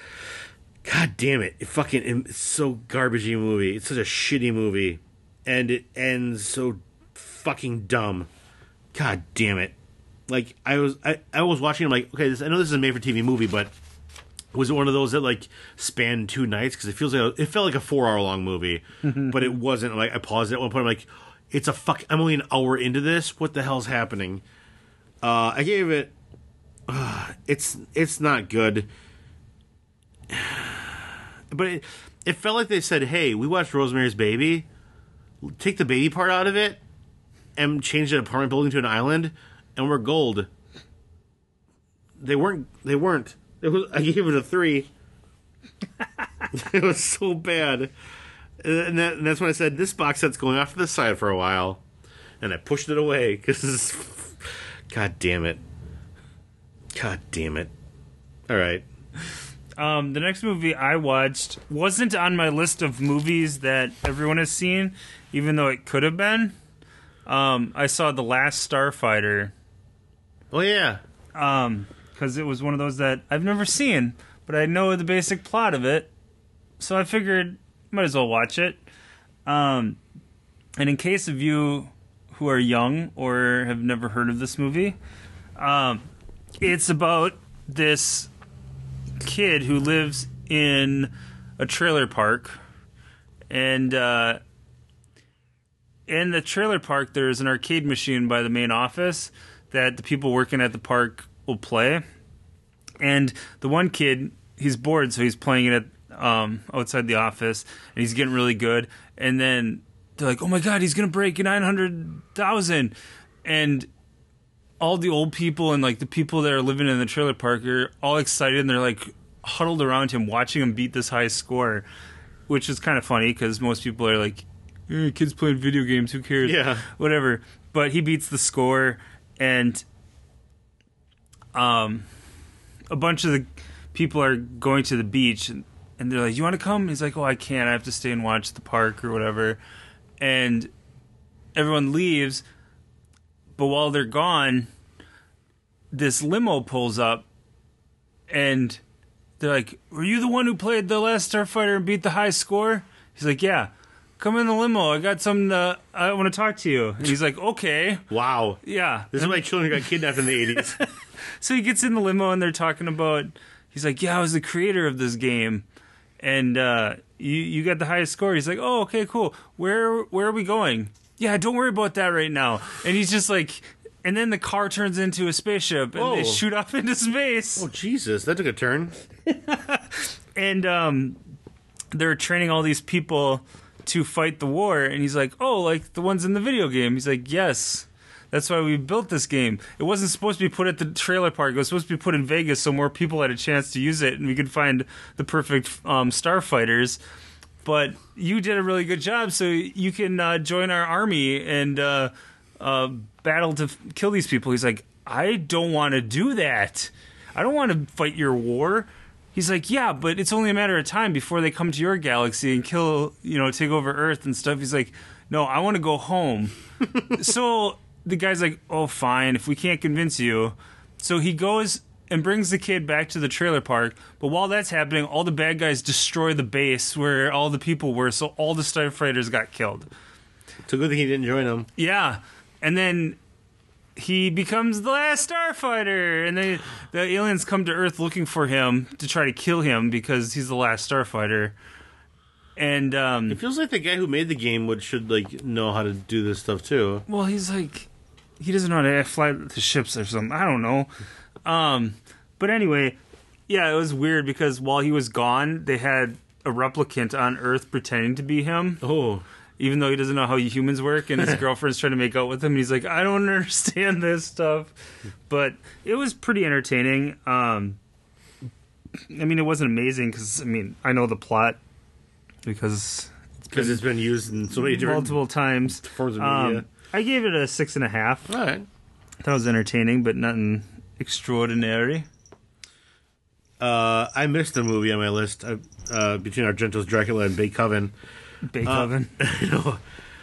god damn it! It fucking. It's so garbagey movie. It's such a shitty movie, and it ends so fucking dumb. God damn it! Like I was, I, I was watching. I'm like, okay, this, I know this is a made-for-T V movie, but was it one of those that like spanned two nights? Because it feels like a, it felt like a four-hour-long movie, but it wasn't. Like I paused it at one point. I'm like, it's a fuck. I'm only an hour into this. What the hell's happening? Uh, I gave it. Uh, it's it's not good, but it, it felt like they said, "Hey, we watched Rosemary's Baby. Take the baby part out of it, and change an apartment building to an island, and we're gold." They weren't. They weren't. It was, I gave it a three. It was so bad, and, that, and that's when I said this box set's going off to the side for a while, and I pushed it away because, god damn it, god damn it. All right, Um, the next movie I watched wasn't on my list of movies that everyone has seen, even though it could have been. Um, I saw The Last Starfighter. oh yeah, Um, because it was one of those that I've never seen, but I know the basic plot of it, so I figured might as well watch it. Um, and in case of you who are young or have never heard of this movie, um, it's about this kid who lives in a trailer park, and uh, in the trailer park there's an arcade machine by the main office that the people working at the park will play. And the one kid, he's bored, so he's playing it at, um, outside the office, and he's getting really good. And then they're like, oh my god, he's going to break nine hundred thousand. And all the old people and like the people that are living in the trailer park are all excited, and they're like huddled around him watching him beat this high score, which is kind of funny because most people are like, eh, kids playing video games, who cares? Yeah. Whatever. But he beats the score, and um, a bunch of the people are going to the beach, and, and they're like, you want to come? He's like, oh, I can't. I have to stay and watch the park or whatever. And everyone leaves, but while they're gone, this limo pulls up, and they're like, "Were you the one who played the last Starfighter and beat the high score?" He's like, "Yeah, come in the limo. I got something to, I want to talk to you." And he's like, "Okay." Wow. Yeah. This is why children got kidnapped in the eighties. So he gets in the limo, and they're talking about, he's like, "Yeah, I was the creator of this game. And uh, you you got the highest score." He's like, "Oh, okay, cool. Where where are we going?" "Yeah, don't worry about that right now." And he's just like, and then the car turns into a spaceship, and Whoa. they shoot off into space. Oh, Jesus. That took a turn. And um, they're training all these people to fight the war. And he's like, "Oh, like the ones in the video game." He's like, "Yes. That's why we built this game. It wasn't supposed to be put at the trailer park. It was supposed to be put in Vegas so more people had a chance to use it and we could find the perfect um, starfighters. But you did a really good job, so you can uh, join our army and uh, uh, battle to f- kill these people." He's like, "I don't want to do that. I don't want to fight your war." He's like, "Yeah, but it's only a matter of time before they come to your galaxy and kill, you know, take over Earth and stuff." He's like, "No, I want to go home." So the guy's like, "Oh, fine, if we can't convince you." So he goes and brings the kid back to the trailer park. But while that's happening, all the bad guys destroy the base where all the people were, so all the starfighters got killed. It's a good thing he didn't join them. Yeah. And then he becomes the last starfighter. And then the aliens come to Earth looking for him to try to kill him because he's the last starfighter. And, um... It feels like the guy who made the game would should, like, know how to do this stuff, too. well, he's like... he doesn't know how to fly the ships or something. I don't know. Um, but anyway, yeah, it was weird because while he was gone, they had a replicant on Earth pretending to be him. Oh. Even though he doesn't know how humans work, and his girlfriend's trying to make out with him, and he's like, "I don't understand this stuff." But it was pretty entertaining. Um, I mean, it wasn't amazing because, I mean, I know the plot because Because it's been used in so many different multiple times. forms of media. Um, I gave it a six and a half. All right. That was entertaining, but nothing extraordinary. Uh, I missed a movie on my list uh, uh, between Argento's Dracula and Beethoven. Beethoven. Uh, you know,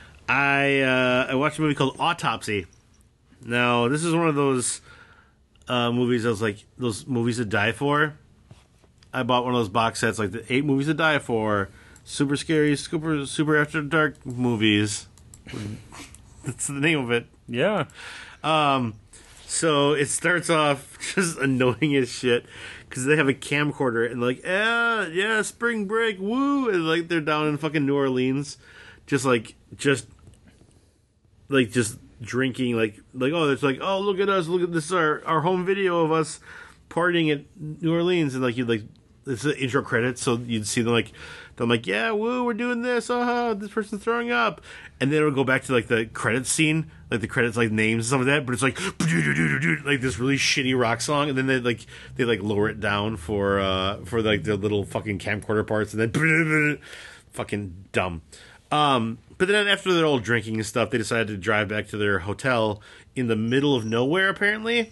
I uh, I watched a movie called Autopsy. Now, this is one of those uh, movies that was like those movies to die for. I bought one of those box sets, like the eight movies to die for, super scary, super super after dark movies. That's the name of it. Yeah. Um, so it starts off just annoying as shit because they have a camcorder and like, yeah, yeah, spring break, woo, and like they're down in fucking New Orleans, just like, just like just drinking, like, like oh, it's like, oh, look at us, look at this, our our home video of us partying at New Orleans, and like you like, it's the intro credits, so you'd see them like, they're like, yeah, woo, we're doing this, uh-huh, this person's throwing up. And then it'll go back to, like, the credits scene, like, the credits, like, names and stuff like that, but it's like, like, this really shitty rock song, and then they, like, they, like, lower it down for, uh, for, like, the little fucking camcorder parts, and then, fucking dumb. Um, but then after they're all drinking and stuff, they decided to drive back to their hotel in the middle of nowhere, apparently.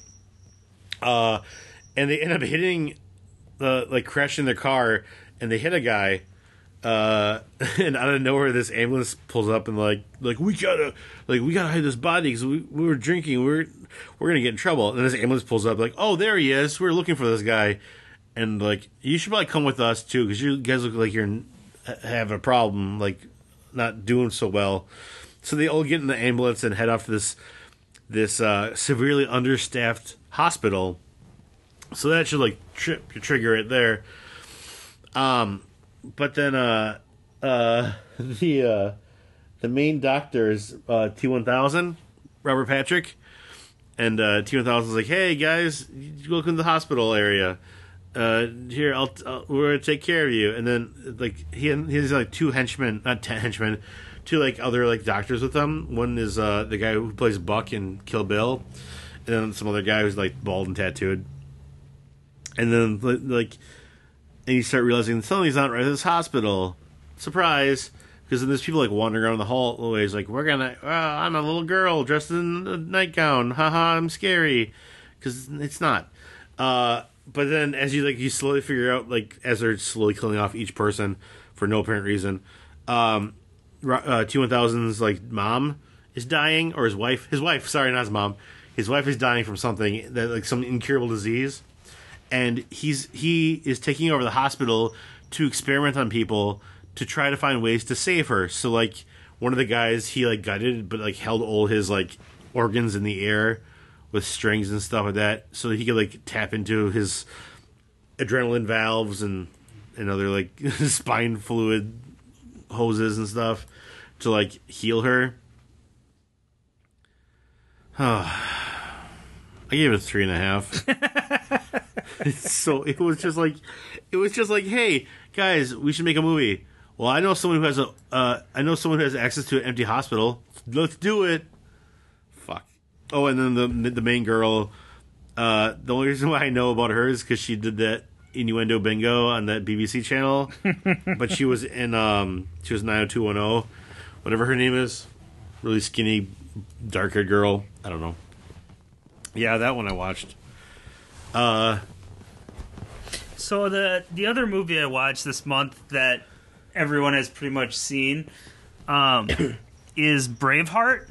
Uh, and they end up hitting, uh, like, crashing their car, and they hit a guy. Uh, and out of nowhere, this ambulance pulls up and like, like we gotta, like we gotta hide this body because we, we were drinking. We're we're gonna get in trouble. And this ambulance pulls up, like, oh, there he is. We're looking for this guy, and like you should probably come with us too because you guys look like you're having a problem, like not doing so well. So they all get in the ambulance and head off to this this uh, severely understaffed hospital. So that should like trip your trigger right there. Um. But then uh, uh, the uh, the main doctor is uh, T one thousand, Robert Patrick, and uh, T one thousand is like, "Hey guys, you go to the hospital area. Uh, here, I'll, I'll we're gonna take care of you." And then like he he has like two henchmen, not ten henchmen, two like other like doctors with them. One is uh, the guy who plays Buck in Kill Bill, and then some other guy who's like bald and tattooed. And then like. And you start realizing something's not right at this hospital. Surprise! Because then there's people like wandering around the hallways, like, we're gonna. Oh, I'm a little girl dressed in a nightgown. Haha, I'm scary. Because it's not. Uh, but then as you like, you slowly figure out, like, as they're slowly killing off each person for no apparent reason, um, uh, T one thousand's like mom is dying, or his wife. His wife, sorry, not his mom. his wife is dying from something that like some incurable disease, and he's he is taking over the hospital to experiment on people to try to find ways to save her. So like one of the guys he like gutted, but like held all his like organs in the air with strings and stuff like that, so that he could like tap into his adrenaline valves and and other like spine fluid hoses and stuff to like heal her. Oh, I gave it a three and a half. It's so it was just like it was just like, hey guys, we should make a movie. Well, I know someone who has a uh, I know someone who has access to an empty hospital. Let's do it. Fuck. Oh, and then the the main girl. Uh, the only reason why I know about her is because she did that Innuendo Bingo on that B B C channel. But she was in um she was nine oh two one oh, whatever her name is. Really skinny, dark-haired girl. I don't know. Yeah, that one I watched. Uh, so the the other movie I watched this month that everyone has pretty much seen um, is Braveheart.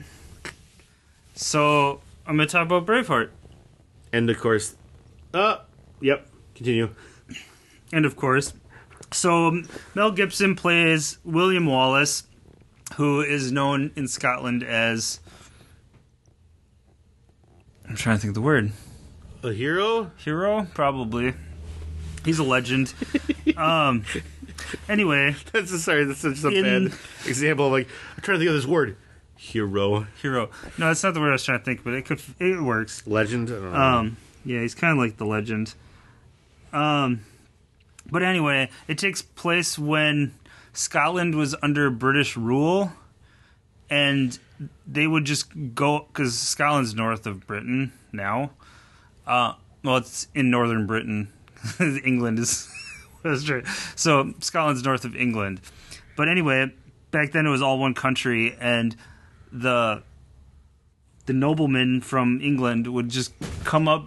So I'm going to talk about Braveheart. And of course, uh, yep, continue. And of course, so Mel Gibson plays William Wallace, who is known in Scotland as, I'm trying to think of the word. A hero? Hero? Probably. He's a legend. um. Anyway. That's a, sorry, that's such a in, bad example. Like, I'm trying to think of this word. Hero. Hero. No, that's not the word I was trying to think, but it could, it works. Legend? I don't know. Um, yeah, he's kind of like the legend. Um, but anyway, it takes place when Scotland was under British rule, and they would just go, because Scotland's north of Britain now. Uh, well, it's in northern Britain. England is Australia. So Scotland's north of England. But anyway, back then it was all one country, and the the noblemen from England would just come up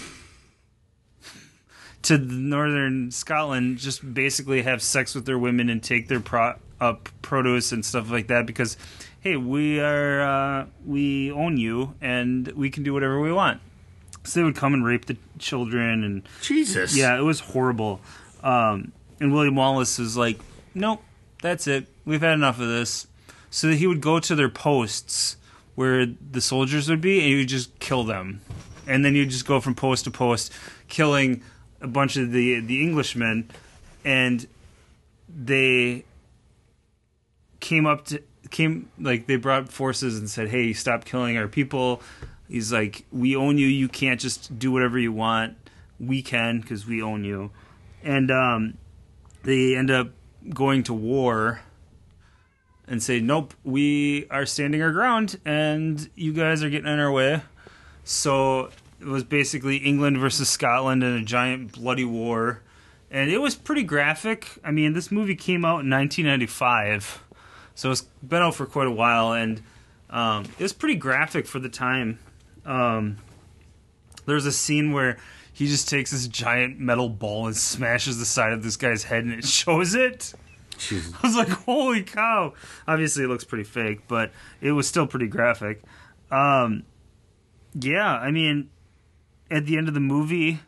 to northern Scotland, just basically have sex with their women and take their pro, uh, produce and stuff like that, because hey, we are uh, we own you and we can do whatever we want. So they would come and rape the children, and Jesus. Yeah, it was horrible. Um, and William Wallace was like, nope, that's it. We've had enough of this. So he would go to their posts where the soldiers would be, and he would just kill them. And then you'd just go from post to post, killing a bunch of the the Englishmen. And they came up to came like they brought forces and said, "Hey, stop killing our people." He's like, "We own you. You can't just do whatever you want. We can, because we own you." And um, they end up going to war and say, "Nope, we are standing our ground, and you guys are getting in our way." So it was basically England versus Scotland in a giant bloody war. And it was pretty graphic. I mean, this movie came out in nineteen ninety-five, so it's been out for quite a while, and um, it was pretty graphic for the time. Um, there's a scene where he just takes this giant metal ball and smashes the side of this guy's head, and it shows it. Jesus. I was like, holy cow. Obviously, it looks pretty fake, but it was still pretty graphic. Um, yeah, I mean, at the end of the movie,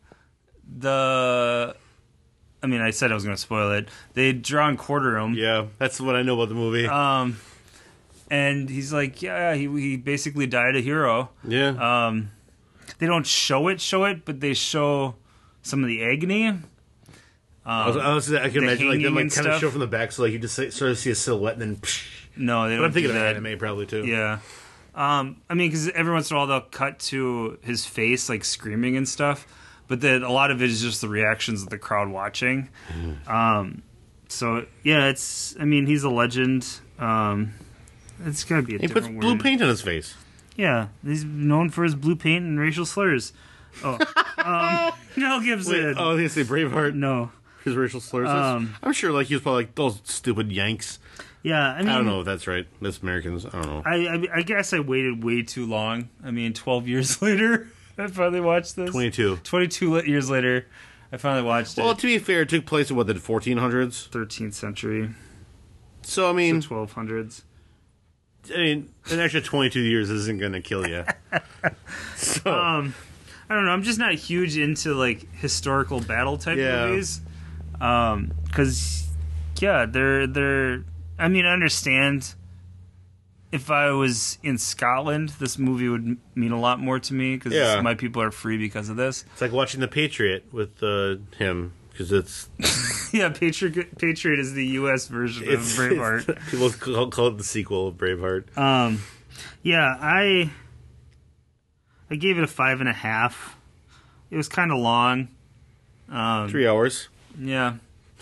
the... I mean, I said I was going to spoil it. They draw and quarter him. Yeah, that's what I know about the movie. Um, and he's like, yeah, he he basically died a hero. Yeah. Um, they don't show it, show it, but they show some of the agony. Um, I, was, I, was, I can imagine like them like kind stuff. of show from the back, so like you just say, sort of see a silhouette, and then. Psh. No, they don't. But I'm thinking do of that. anime probably too. Yeah. Um, I mean, because every once in a while they'll cut to his face, like screaming and stuff. But then a lot of it is just the reactions of the crowd watching. Mm. Um, so yeah, it's. I mean, he's a legend. Um, it's gotta be a he different puts word. blue paint on his face. Yeah, he's known for his blue paint and racial slurs. Oh, um, Mel Gibson. Wait, oh, I was gonna say Braveheart. No, his racial slurs. Um, I'm sure, like he was probably like those stupid Yanks. Yeah, I mean, I don't know if that's right. That's Americans. I don't know. I, I I guess I waited way too long. I mean, twelve years later, I finally watched this. Twenty-two. Twenty-two years later, I finally watched well, it. Well, to be fair, it took place in what, the fourteen hundreds, thirteenth century. So I mean, twelve hundreds. I mean, an extra twenty-two years isn't going to kill you. So, Um, I don't know. I'm just not huge into like historical battle type Yeah. movies. Um, because yeah, they're they're. I mean, I understand. If I was in Scotland, this movie would mean a lot more to me because Yeah. my people are free because of this. it's like watching The Patriot with uh, him because it's Yeah, Patriot Patriot is the U S version of it's, Braveheart. it's people call, call it the sequel of Braveheart. Um, yeah, I I gave it a five and a half. It was kind of long. Um, Three hours. Yeah.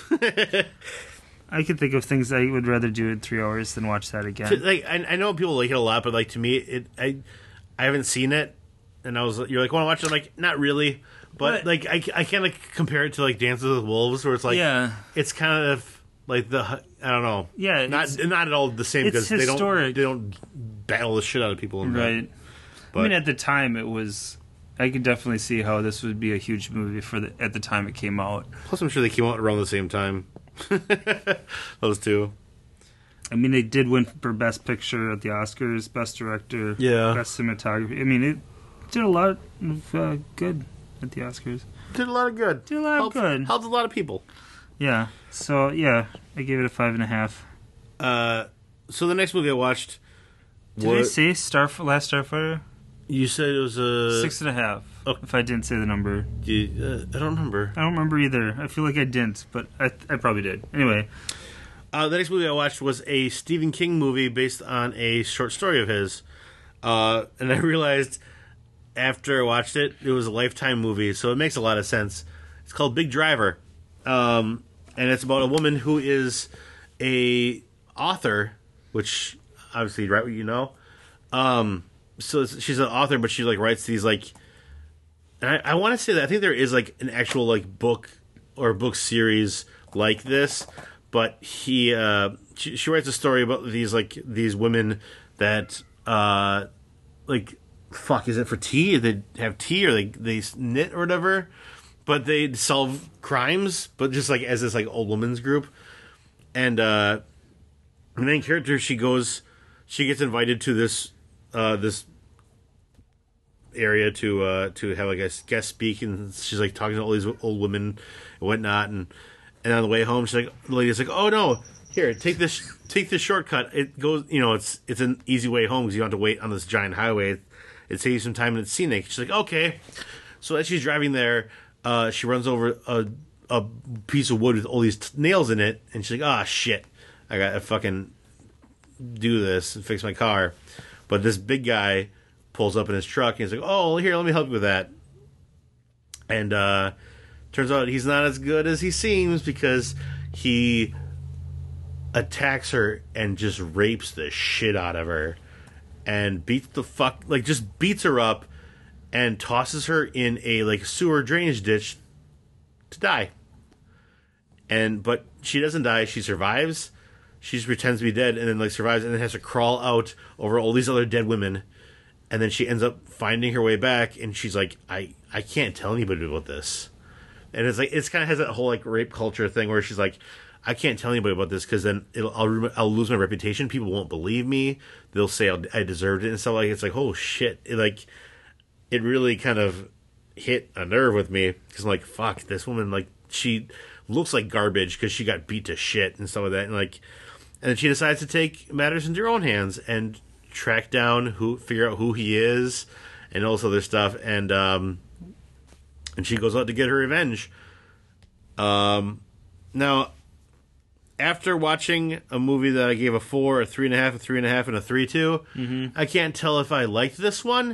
I could think of things I would rather do in three hours than watch that again. Like I, I know people like it a lot, but like to me, it I I haven't seen it, and I was you're like, want to watch it? I'm like, not really, but What? like I, I can't like compare it to like Dances with Wolves, where it's like Yeah. it's kind of like the I don't know, Yeah, not it's- not at all the same it's because they don't historic. they don't battle the shit out of people in that. Right. But I mean, at the time, it was. I could definitely see how this would be a huge movie for the at the time it came out. plus, I'm sure they came out around the same time. Those two. I mean, they did win for Best Picture at the Oscars, Best Director, Yeah. Best Cinematography. I mean, it did a lot of uh, good at the Oscars. Did a lot of good. Did a lot of helped, good. Helped a lot of people. Yeah. So yeah, I gave it a five and a half. Uh, so the next movie I watched. Did I say Star Last Starfighter? You said it was a Six and a half. Oh. If I didn't say the number, You, uh, I don't remember. I don't remember either. I feel like I didn't, but I I probably did. Anyway, Uh, the next movie I watched was a Stephen King movie based on a short story of his. Uh, and I realized after I watched it, it was a Lifetime movie, so it makes a lot of sense. It's called Big Driver. Um, and it's about a woman who is a author, which obviously, right, what you know. Um, so it's, she's an author, but she like writes these like. And I, I want to say that I think there is like an actual like book or book series like this, but he uh, she, she writes a story about these like these women that uh, like fuck is it for tea? They have tea or they they knit or whatever, but they solve crimes, but just like as this like old woman's group, and uh, the main character she goes she gets invited to this uh, this. area to uh to have like a guest speak, and she's like talking to all these old women and whatnot, and and on the way home she's like the lady's like, oh no, here, take this take this shortcut, it goes, you know, it's it's an easy way home because you don't have to wait on this giant highway, it saves you some time and it's scenic. She's like, okay. So as she's driving there, uh she runs over a a piece of wood with all these t- nails in it, and she's like, ah, shit, I gotta fucking do this and fix my car. But this big guy pulls up in his truck and he's like, oh, here, let me help you with that. And uh turns out he's not as good as he seems because he attacks her and just rapes the shit out of her and beats the fuck, like just beats her up and tosses her in a like sewer drainage ditch to die. And but she doesn't die, she survives. She just pretends to be dead and then like survives and then has to crawl out over all these other dead women. And then she ends up finding her way back, and she's like, I, I can't tell anybody about this. And it's like, it's kind of has that whole like rape culture thing where she's like, I can't tell anybody about this because then it'll, I'll, I'll lose my reputation. People won't believe me. They'll say I'll, I deserved it and stuff like that. It's like, oh shit. It like, it really kind of hit a nerve with me because I'm like, fuck, this woman, like, she looks like garbage because she got beat to shit and stuff like that. And like, and then she decides to take matters into her own hands and track down who, figure out who he is, and all this other stuff, and um, and she goes out to get her revenge. Um, now, after watching a movie that I gave a four, a three and a half, a three and a half, and a three two, mm-hmm. I can't tell if I liked this one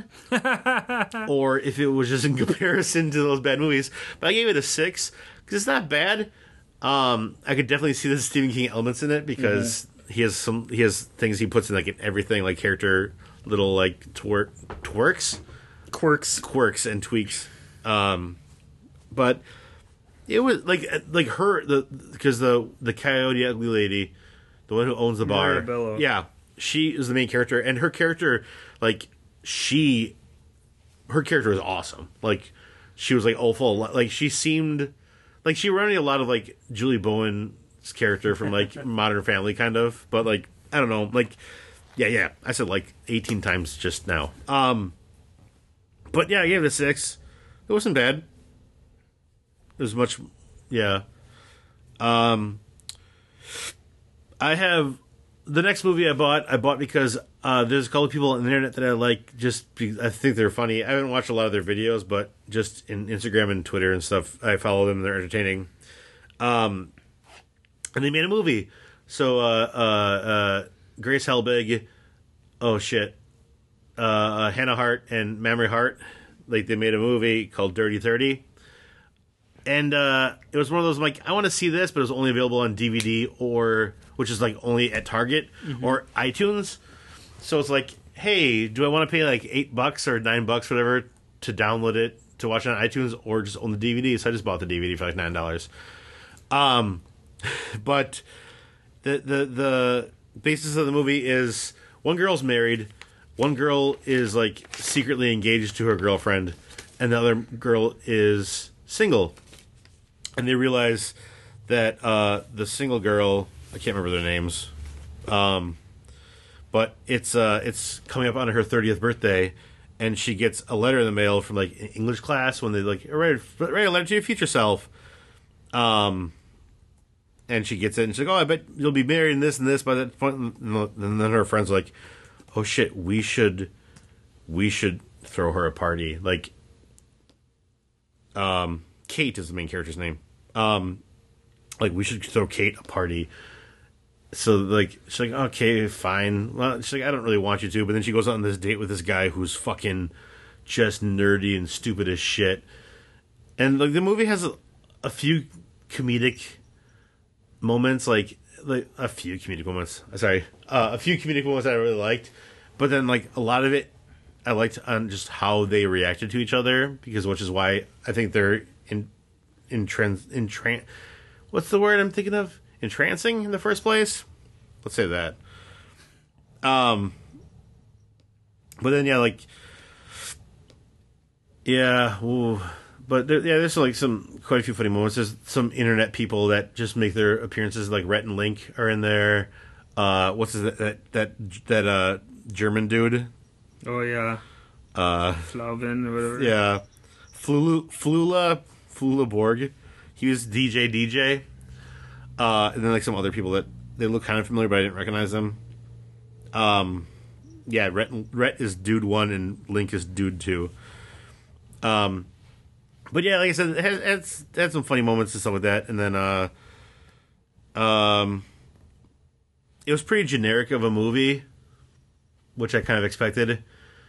or if it was just in comparison to those bad movies. But I gave it a six because it's not bad. Um, I could definitely see the Stephen King elements in it because. Mm-hmm. He has some. He has things he puts in like in everything, like character little like twerk twerks, quirks, quirks and tweaks. Um, but it was like like her the because the the Coyote Ugly lady, the one who owns the bar, Maria Bello. yeah, she is the main character, and her character like she, her character was awesome. Like she was like awful. Like she seemed like she reminded me a lot of like Julie Bowen. Character from like Modern Family kind of, but like I don't know, like Yeah, yeah. I said like eighteen times just now. Um, but yeah, I gave it a six. It wasn't bad. It was much, yeah. Um, I have the next movie I bought. I bought because uh, there's a couple of people on the internet that I like. Just because I think they're funny. I haven't watched a lot of their videos, but just in Instagram and Twitter and stuff, I follow them. They're entertaining. Um, and they made a movie. So uh, uh, uh, Grace Helbig, oh shit, uh, uh, Hannah Hart and Mamrie Hart, like they made a movie called Dirty thirty. And uh, it was one of those, like, I want to see this, but it was only available on D V D or, which is like only at Target mm-hmm. or iTunes. So it's like, hey, do I want to pay like eight bucks or nine bucks, whatever, to download it to watch it on iTunes or just own the D V D? So I just bought the D V D for like nine dollars. Um, but the the the basis of the movie is one girl's married, one girl is like secretly engaged to her girlfriend, and the other girl is single. And they realize that uh, the single girl, I can't remember their names, um, but it's uh, it's coming up on her thirtieth birthday, and she gets a letter in the mail from like English class when they like write, write a letter to your future self, um, and she gets it and she's like, oh, I bet you'll be married and this and this by that point, and then her friends are like, oh shit, we should we should throw her a party. Like, um, Kate is the main character's name. Um, like, we should throw Kate a party. So, like, she's like, okay, fine. Well, she's like, I don't really want you to. But then she goes on this date with this guy who's fucking just nerdy and stupid as shit. And, like, the movie has a, a few comedic moments, like, like, a few comedic moments. Sorry. Uh, a few comedic moments that I really liked. But then, like, a lot of it I liked on just how they reacted to each other, because which is why I think they're in in trans in tran what's the word I'm thinking of? Entrancing in the first place? Let's say that. Um but then yeah, like yeah, ooh, but there, yeah, there's like some quite a few funny moments. There's some internet people that just make their appearances, like Rhett and Link are in there. Uh what's his, that that that that uh German dude? Oh yeah, uh, Flaubin or whatever. Yeah, Flula Flula Flula Borg. He was D J D J. Uh, and then like some other people that they look kind of familiar, but I didn't recognize them. Um, yeah, Rhett, Rhett is Dude One and Link is Dude Two. Um, but yeah, like I said, it has, it's it had some funny moments and stuff like that. And then uh, um, it was pretty generic of a movie, which I kind of expected.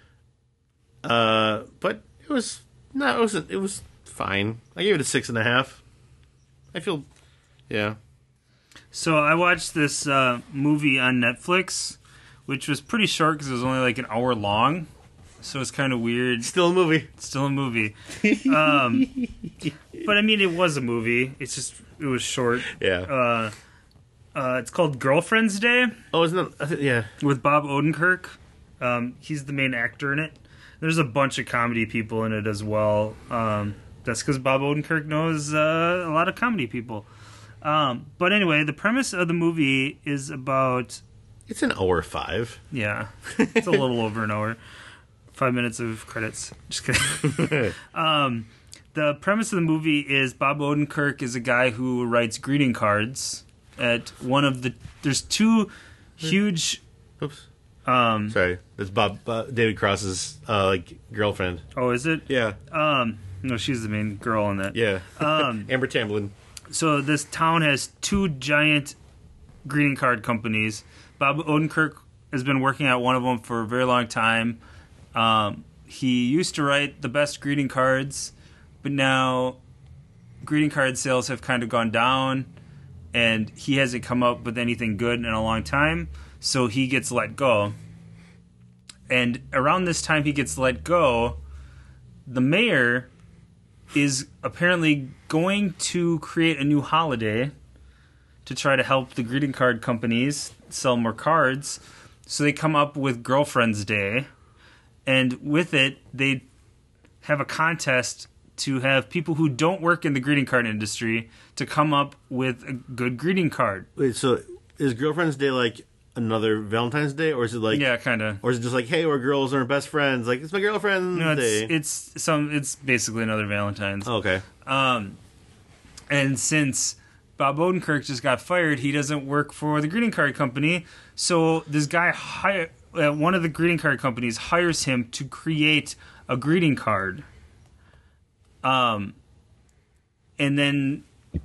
Uh, but it was no, it wasn't. It was fine. I gave it a six and a half. I feel, yeah. So I watched this uh, movie on Netflix, which was pretty short because it was only like an hour long. So it's kind of weird. Still a movie. Still a movie. Um, but I mean, it was a movie. It's just it was short. Yeah. Uh, uh, it's called Girlfriend's Day. Oh, isn't it? I th- yeah. With Bob Odenkirk. Um, he's the main actor in it. There's a bunch of comedy people in it as well. Um, that's because Bob Odenkirk knows uh, a lot of comedy people. Um, but anyway, the premise of the movie is about... It's an hour five. Yeah. It's a little over an hour. Five minutes of credits. Just kidding. um, the premise of the movie is Bob Odenkirk is a guy who writes greeting cards at one of the... There's two huge... Oops. Um, Sorry, that's Bob uh, David Cross's uh, like girlfriend. Oh, is it? Yeah. Um, no, she's the main girl in that. Yeah. Um, Amber Tamblyn. So this town has two giant greeting card companies. Bob Odenkirk has been working at one of them for a very long time. Um, he used to write the best greeting cards, but now greeting card sales have kind of gone down, and he hasn't come up with anything good in a long time. So he gets let go. And around this time he gets let go, the mayor is apparently going to create a new holiday to try to help the greeting card companies sell more cards. So they come up with Girlfriend's Day. And with it, they have a contest to have people who don't work in the greeting card industry to come up with a good greeting card. Wait, so is Girlfriend's Day like another Valentine's Day, or is it like Yeah, kind of. or is it just like, hey, we're girls and we're best friends? Like, it's my girlfriend's No, day. it's it's some. It's basically another Valentine's. Oh, okay. Um, and since Bob Odenkirk just got fired, he doesn't work for the greeting card company. So this guy, hire, uh, one of the greeting card companies, hires him to create a greeting card. Um, and then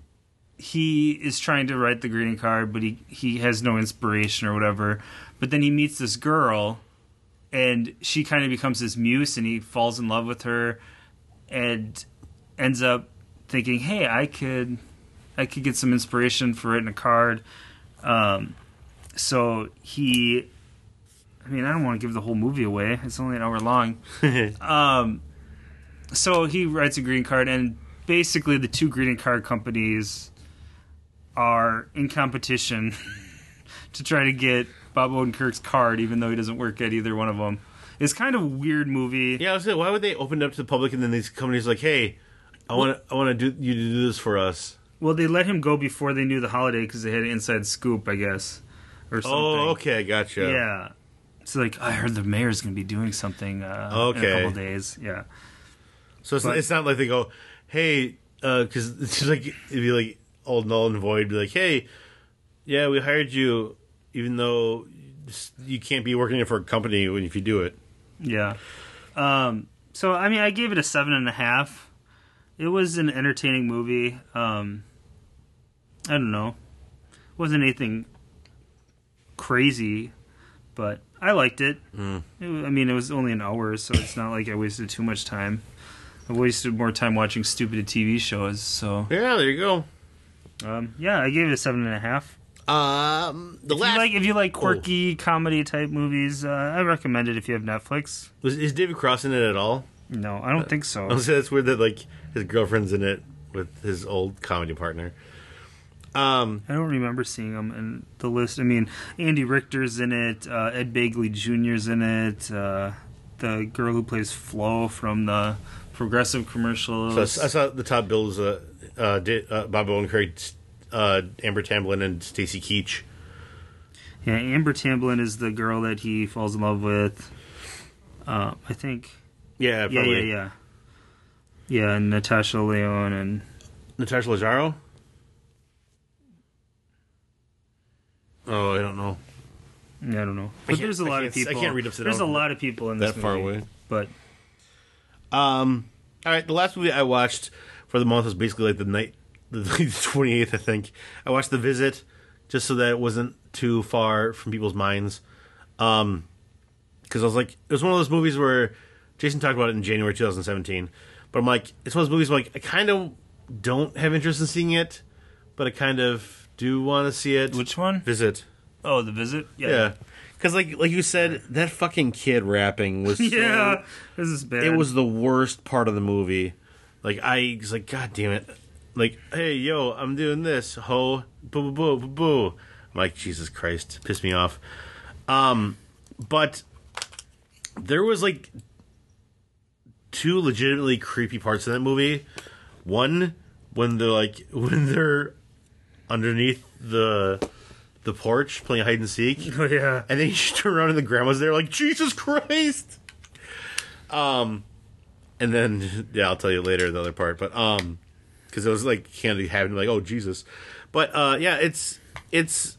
he is trying to write the greeting card, but he, he has no inspiration or whatever. But then he meets this girl, and she kind of becomes his muse, and he falls in love with her, and ends up thinking, hey, I could I could get some inspiration for writing a card. Um, so he, I mean, I don't want to give the whole movie away. It's only an hour long. um, so he writes a greeting card, and basically the two greeting card companies are in competition to try to get Bob Odenkirk's card, even though he doesn't work at either one of them. It's kind of a weird movie. Yeah, I was saying, why would they open it up to the public and then these companies are like, hey, I want to I want to do you to do this for us? Well, they let him go before they knew the holiday because they had an inside scoop, I guess, or something. Oh, okay, gotcha. Yeah. So, like, I heard the mayor's going to be doing something uh, Okay. in a couple days. Yeah. So it's, But- it's not like they go, hey, because it's just like it'd be like all null and void. Be like, hey, yeah, we hired you, even though you can't be working for a company when if you do it. Yeah. Um, so, I mean, I gave it a seven and a half. It was an entertaining movie. Um, I don't know. It wasn't anything crazy, but I liked it. Mm. It wa- I mean, it was only an hour, so it's not like I wasted too much time. I wasted more time watching stupid T V shows, so... Yeah, there you go. Um, yeah, I gave it a seven and a half. Um, the If last you like, if you like quirky comedy type movies, uh, I recommend it if you have Netflix. was is David Cross in it at all? No, I don't think so. I was saying it's weird that like his girlfriend's in it with his old comedy partner. Um, I don't remember seeing them in the list. I mean, Andy Richter's in it. Uh, Ed Begley Junior's in it. Uh, the girl who plays Flo from the Progressive commercials. so I s- I saw the top bills: uh, uh, did, uh, Bob Odenkirk, uh, Amber Tamblyn, and Stacy Keach. Yeah, Amber Tamblyn is the girl that he falls in love with. Uh, I think. Yeah, Yeah, probably. yeah, yeah. Yeah, and Natasha Lyonne and Natasha Leggero? Oh, I don't know. I don't know. I But can't- there's a I lot of can't- I people. can't read upside There's a down lot of people in this that far movie, away. But Um, all right, the last movie I watched for the month was basically like the night, the twenty-eighth, I think. I watched The Visit, just so that it wasn't too far from people's minds. Um, because I was like, it was one of those movies where Jason talked about it in January twenty seventeen, but I'm like, it's one of those movies where like I kind of don't have interest in seeing it, but I kind of do want to see it. which one? Visit? Oh, The Visit. Yeah, because like like you said, that fucking kid rapping was so, Yeah, this is bad. it was the worst part of the movie. Like I was like, God damn it! Like, hey, yo, I'm doing this, ho, boo, boo, boo, boo, boo. I'm like, Jesus Christ, pissed me off. Um, but there was like two legitimately creepy parts in that movie. One, when they're like when they're underneath the the porch playing hide and seek. Oh yeah. And then you just turn around and the grandma's there, like, Jesus Christ! Um, and then, yeah, I'll tell you later the other part, but, um, because it was, like, candy happening, like, oh, Jesus. But, uh, yeah, it's, it's,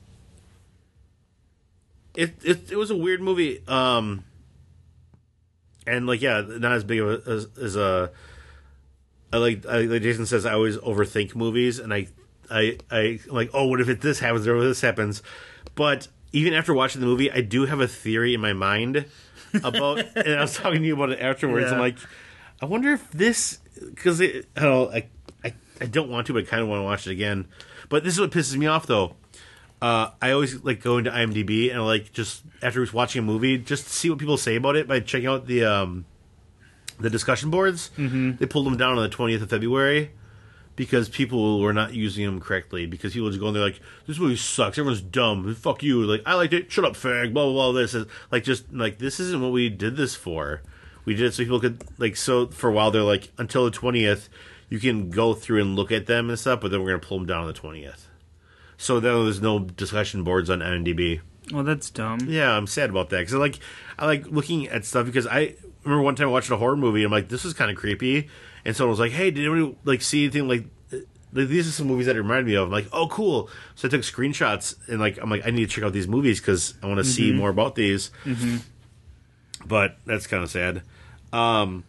it, it, it was a weird movie, um, and, like, yeah, not as big of a, as, as a, I like, I, like Jason says, I always overthink movies, and I, I, I, I'm like, oh, what if it, this happens, or what if this happens? But even after watching the movie, I do have a theory in my mind about, and I was talking to you about it afterwards. Yeah. I'm like, I wonder if this, because I, I, I, I don't want to, but I kind of want to watch it again. But this is what pisses me off, though. Uh, I always like go into IMDb and like just after watching a movie, just see what people say about it by checking out the um, the discussion boards. Mm-hmm. They pulled them down on the twentieth of February. Because people were not using them correctly. Because people just go in there like, this movie sucks. Everyone's dumb. Fuck you. Like, I liked it. Shut up, fag. Blah, blah, blah. This is like, just like, this isn't what we did this for. We did it so people could, like, so for a while they're like, until the twentieth, you can go through and look at them and stuff, but then we're going to pull them down on the twentieth. So then there's no discussion boards on IMDb. Well, that's dumb. Yeah, I'm sad about that because I like I like looking at stuff because I remember one time I watched a horror movie and I'm like, this is kind of creepy, and someone was like, hey, did anybody like see anything like, like these are some movies that it reminded me of? I'm like, oh, cool. So I took screenshots and like I'm like I need to check out these movies because I want to mm-hmm. see more about these. Mm-hmm. But that's kind of sad. Um,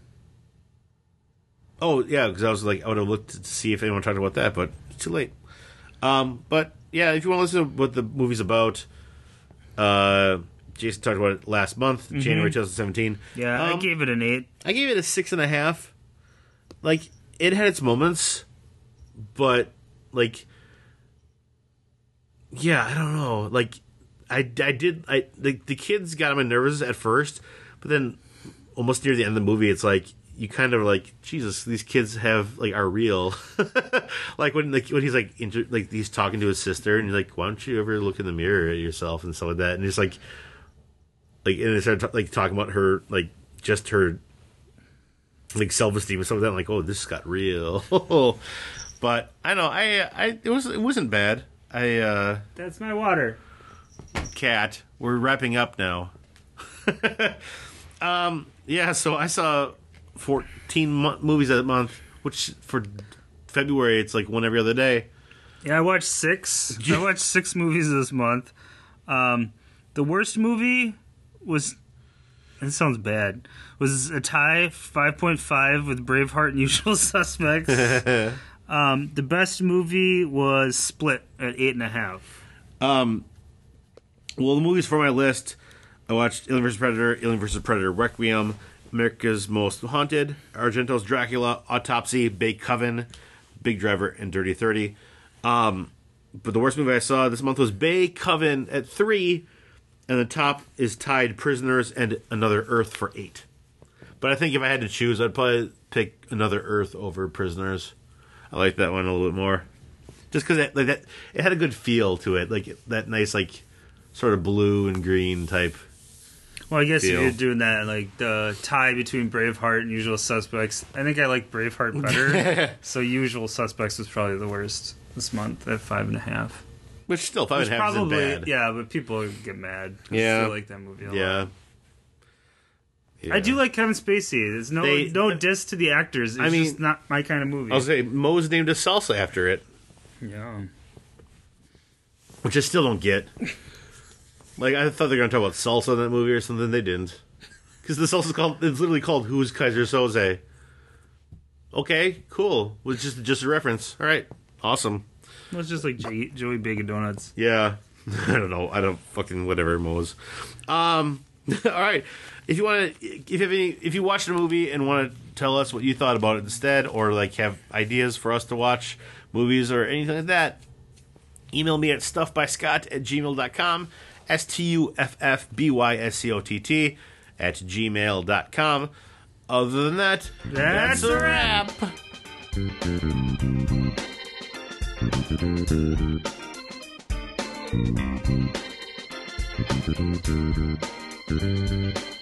oh yeah, because I was like I would have looked to see if anyone talked about that, but it's too late. Um, but yeah, if you want to listen to what the movie's about. Uh, Jason talked about it last month, mm-hmm. January twenty seventeen. Yeah, um, I gave it an eight. I gave it a six and a half. Like, it had its moments, but, like, yeah, I don't know. Like, I, I did, I the, the kids got me nervous at first, but then almost near the end of the movie, it's like, you kind of like, Jesus, these kids have, like, are real. Like, when like when he's, like, inter- like, he's talking to his sister, and he's like, why don't you ever look in the mirror at yourself, and stuff like that, and he's like, like, and they started, t- like, talking about her, like, just her, like, self-esteem and stuff like that, and like, oh, this got real. But, I don't know, I, I, it, was, it wasn't bad. I, uh... That's my water. Cat, we're wrapping up now. um, yeah, so I saw fourteen mo- movies that month, which for February it's like one every other day. Yeah, I watched six. I watched six movies this month. Um, the worst movie was, it sounds bad, was a tie, five point five with Braveheart and Usual Suspects. um, the best movie was Split at eight and a half. Um, well, the movies for my list, I watched Alien versus. Predator, Alien versus. Predator Requiem, America's Most Haunted, Argento's Dracula, Autopsy, Bay Coven, Big Driver, and Dirty thirty. Um, but the worst movie I saw this month was Bay Coven at three, and the top is tied Prisoners and Another Earth for eight. But I think if I had to choose, I'd probably pick Another Earth over Prisoners. I like that one a little bit more, just because it, like that it had a good feel to it, like that nice like sort of blue and green type. Well, I guess feel. if you're doing that, like the tie between Braveheart and Usual Suspects, I think I like Braveheart better. So Usual Suspects was probably the worst this month at five and a half. Which still five Which and a half probably, isn't bad. Yeah, but people get mad. Yeah, I still like that movie a yeah. lot. Yeah. I do like Kevin Spacey. There's no They, no diss to the actors. It's I mean, just not my kind of movie. I was say Moe's named a salsa after it. Yeah. Which I still don't get. Like, I thought they were going to talk about salsa in that movie or something. They didn't. Because the salsa's called, it's literally called Who's Kaiser Soze. Okay, cool. Was just just a reference. All right, awesome. Well, it's just like J- Joey Bacon Donuts. Yeah. I don't know. I don't fucking whatever, Moe's. Um, all right. If you want to, if you have any, if you watched a movie and want to tell us what you thought about it instead, or like have ideas for us to watch movies or anything like that, email me at stuffbyscott at gmail dot com. S T U F F B Y S C O T T at gmail dot com. Other than that, that's, that's a wrap. wrap.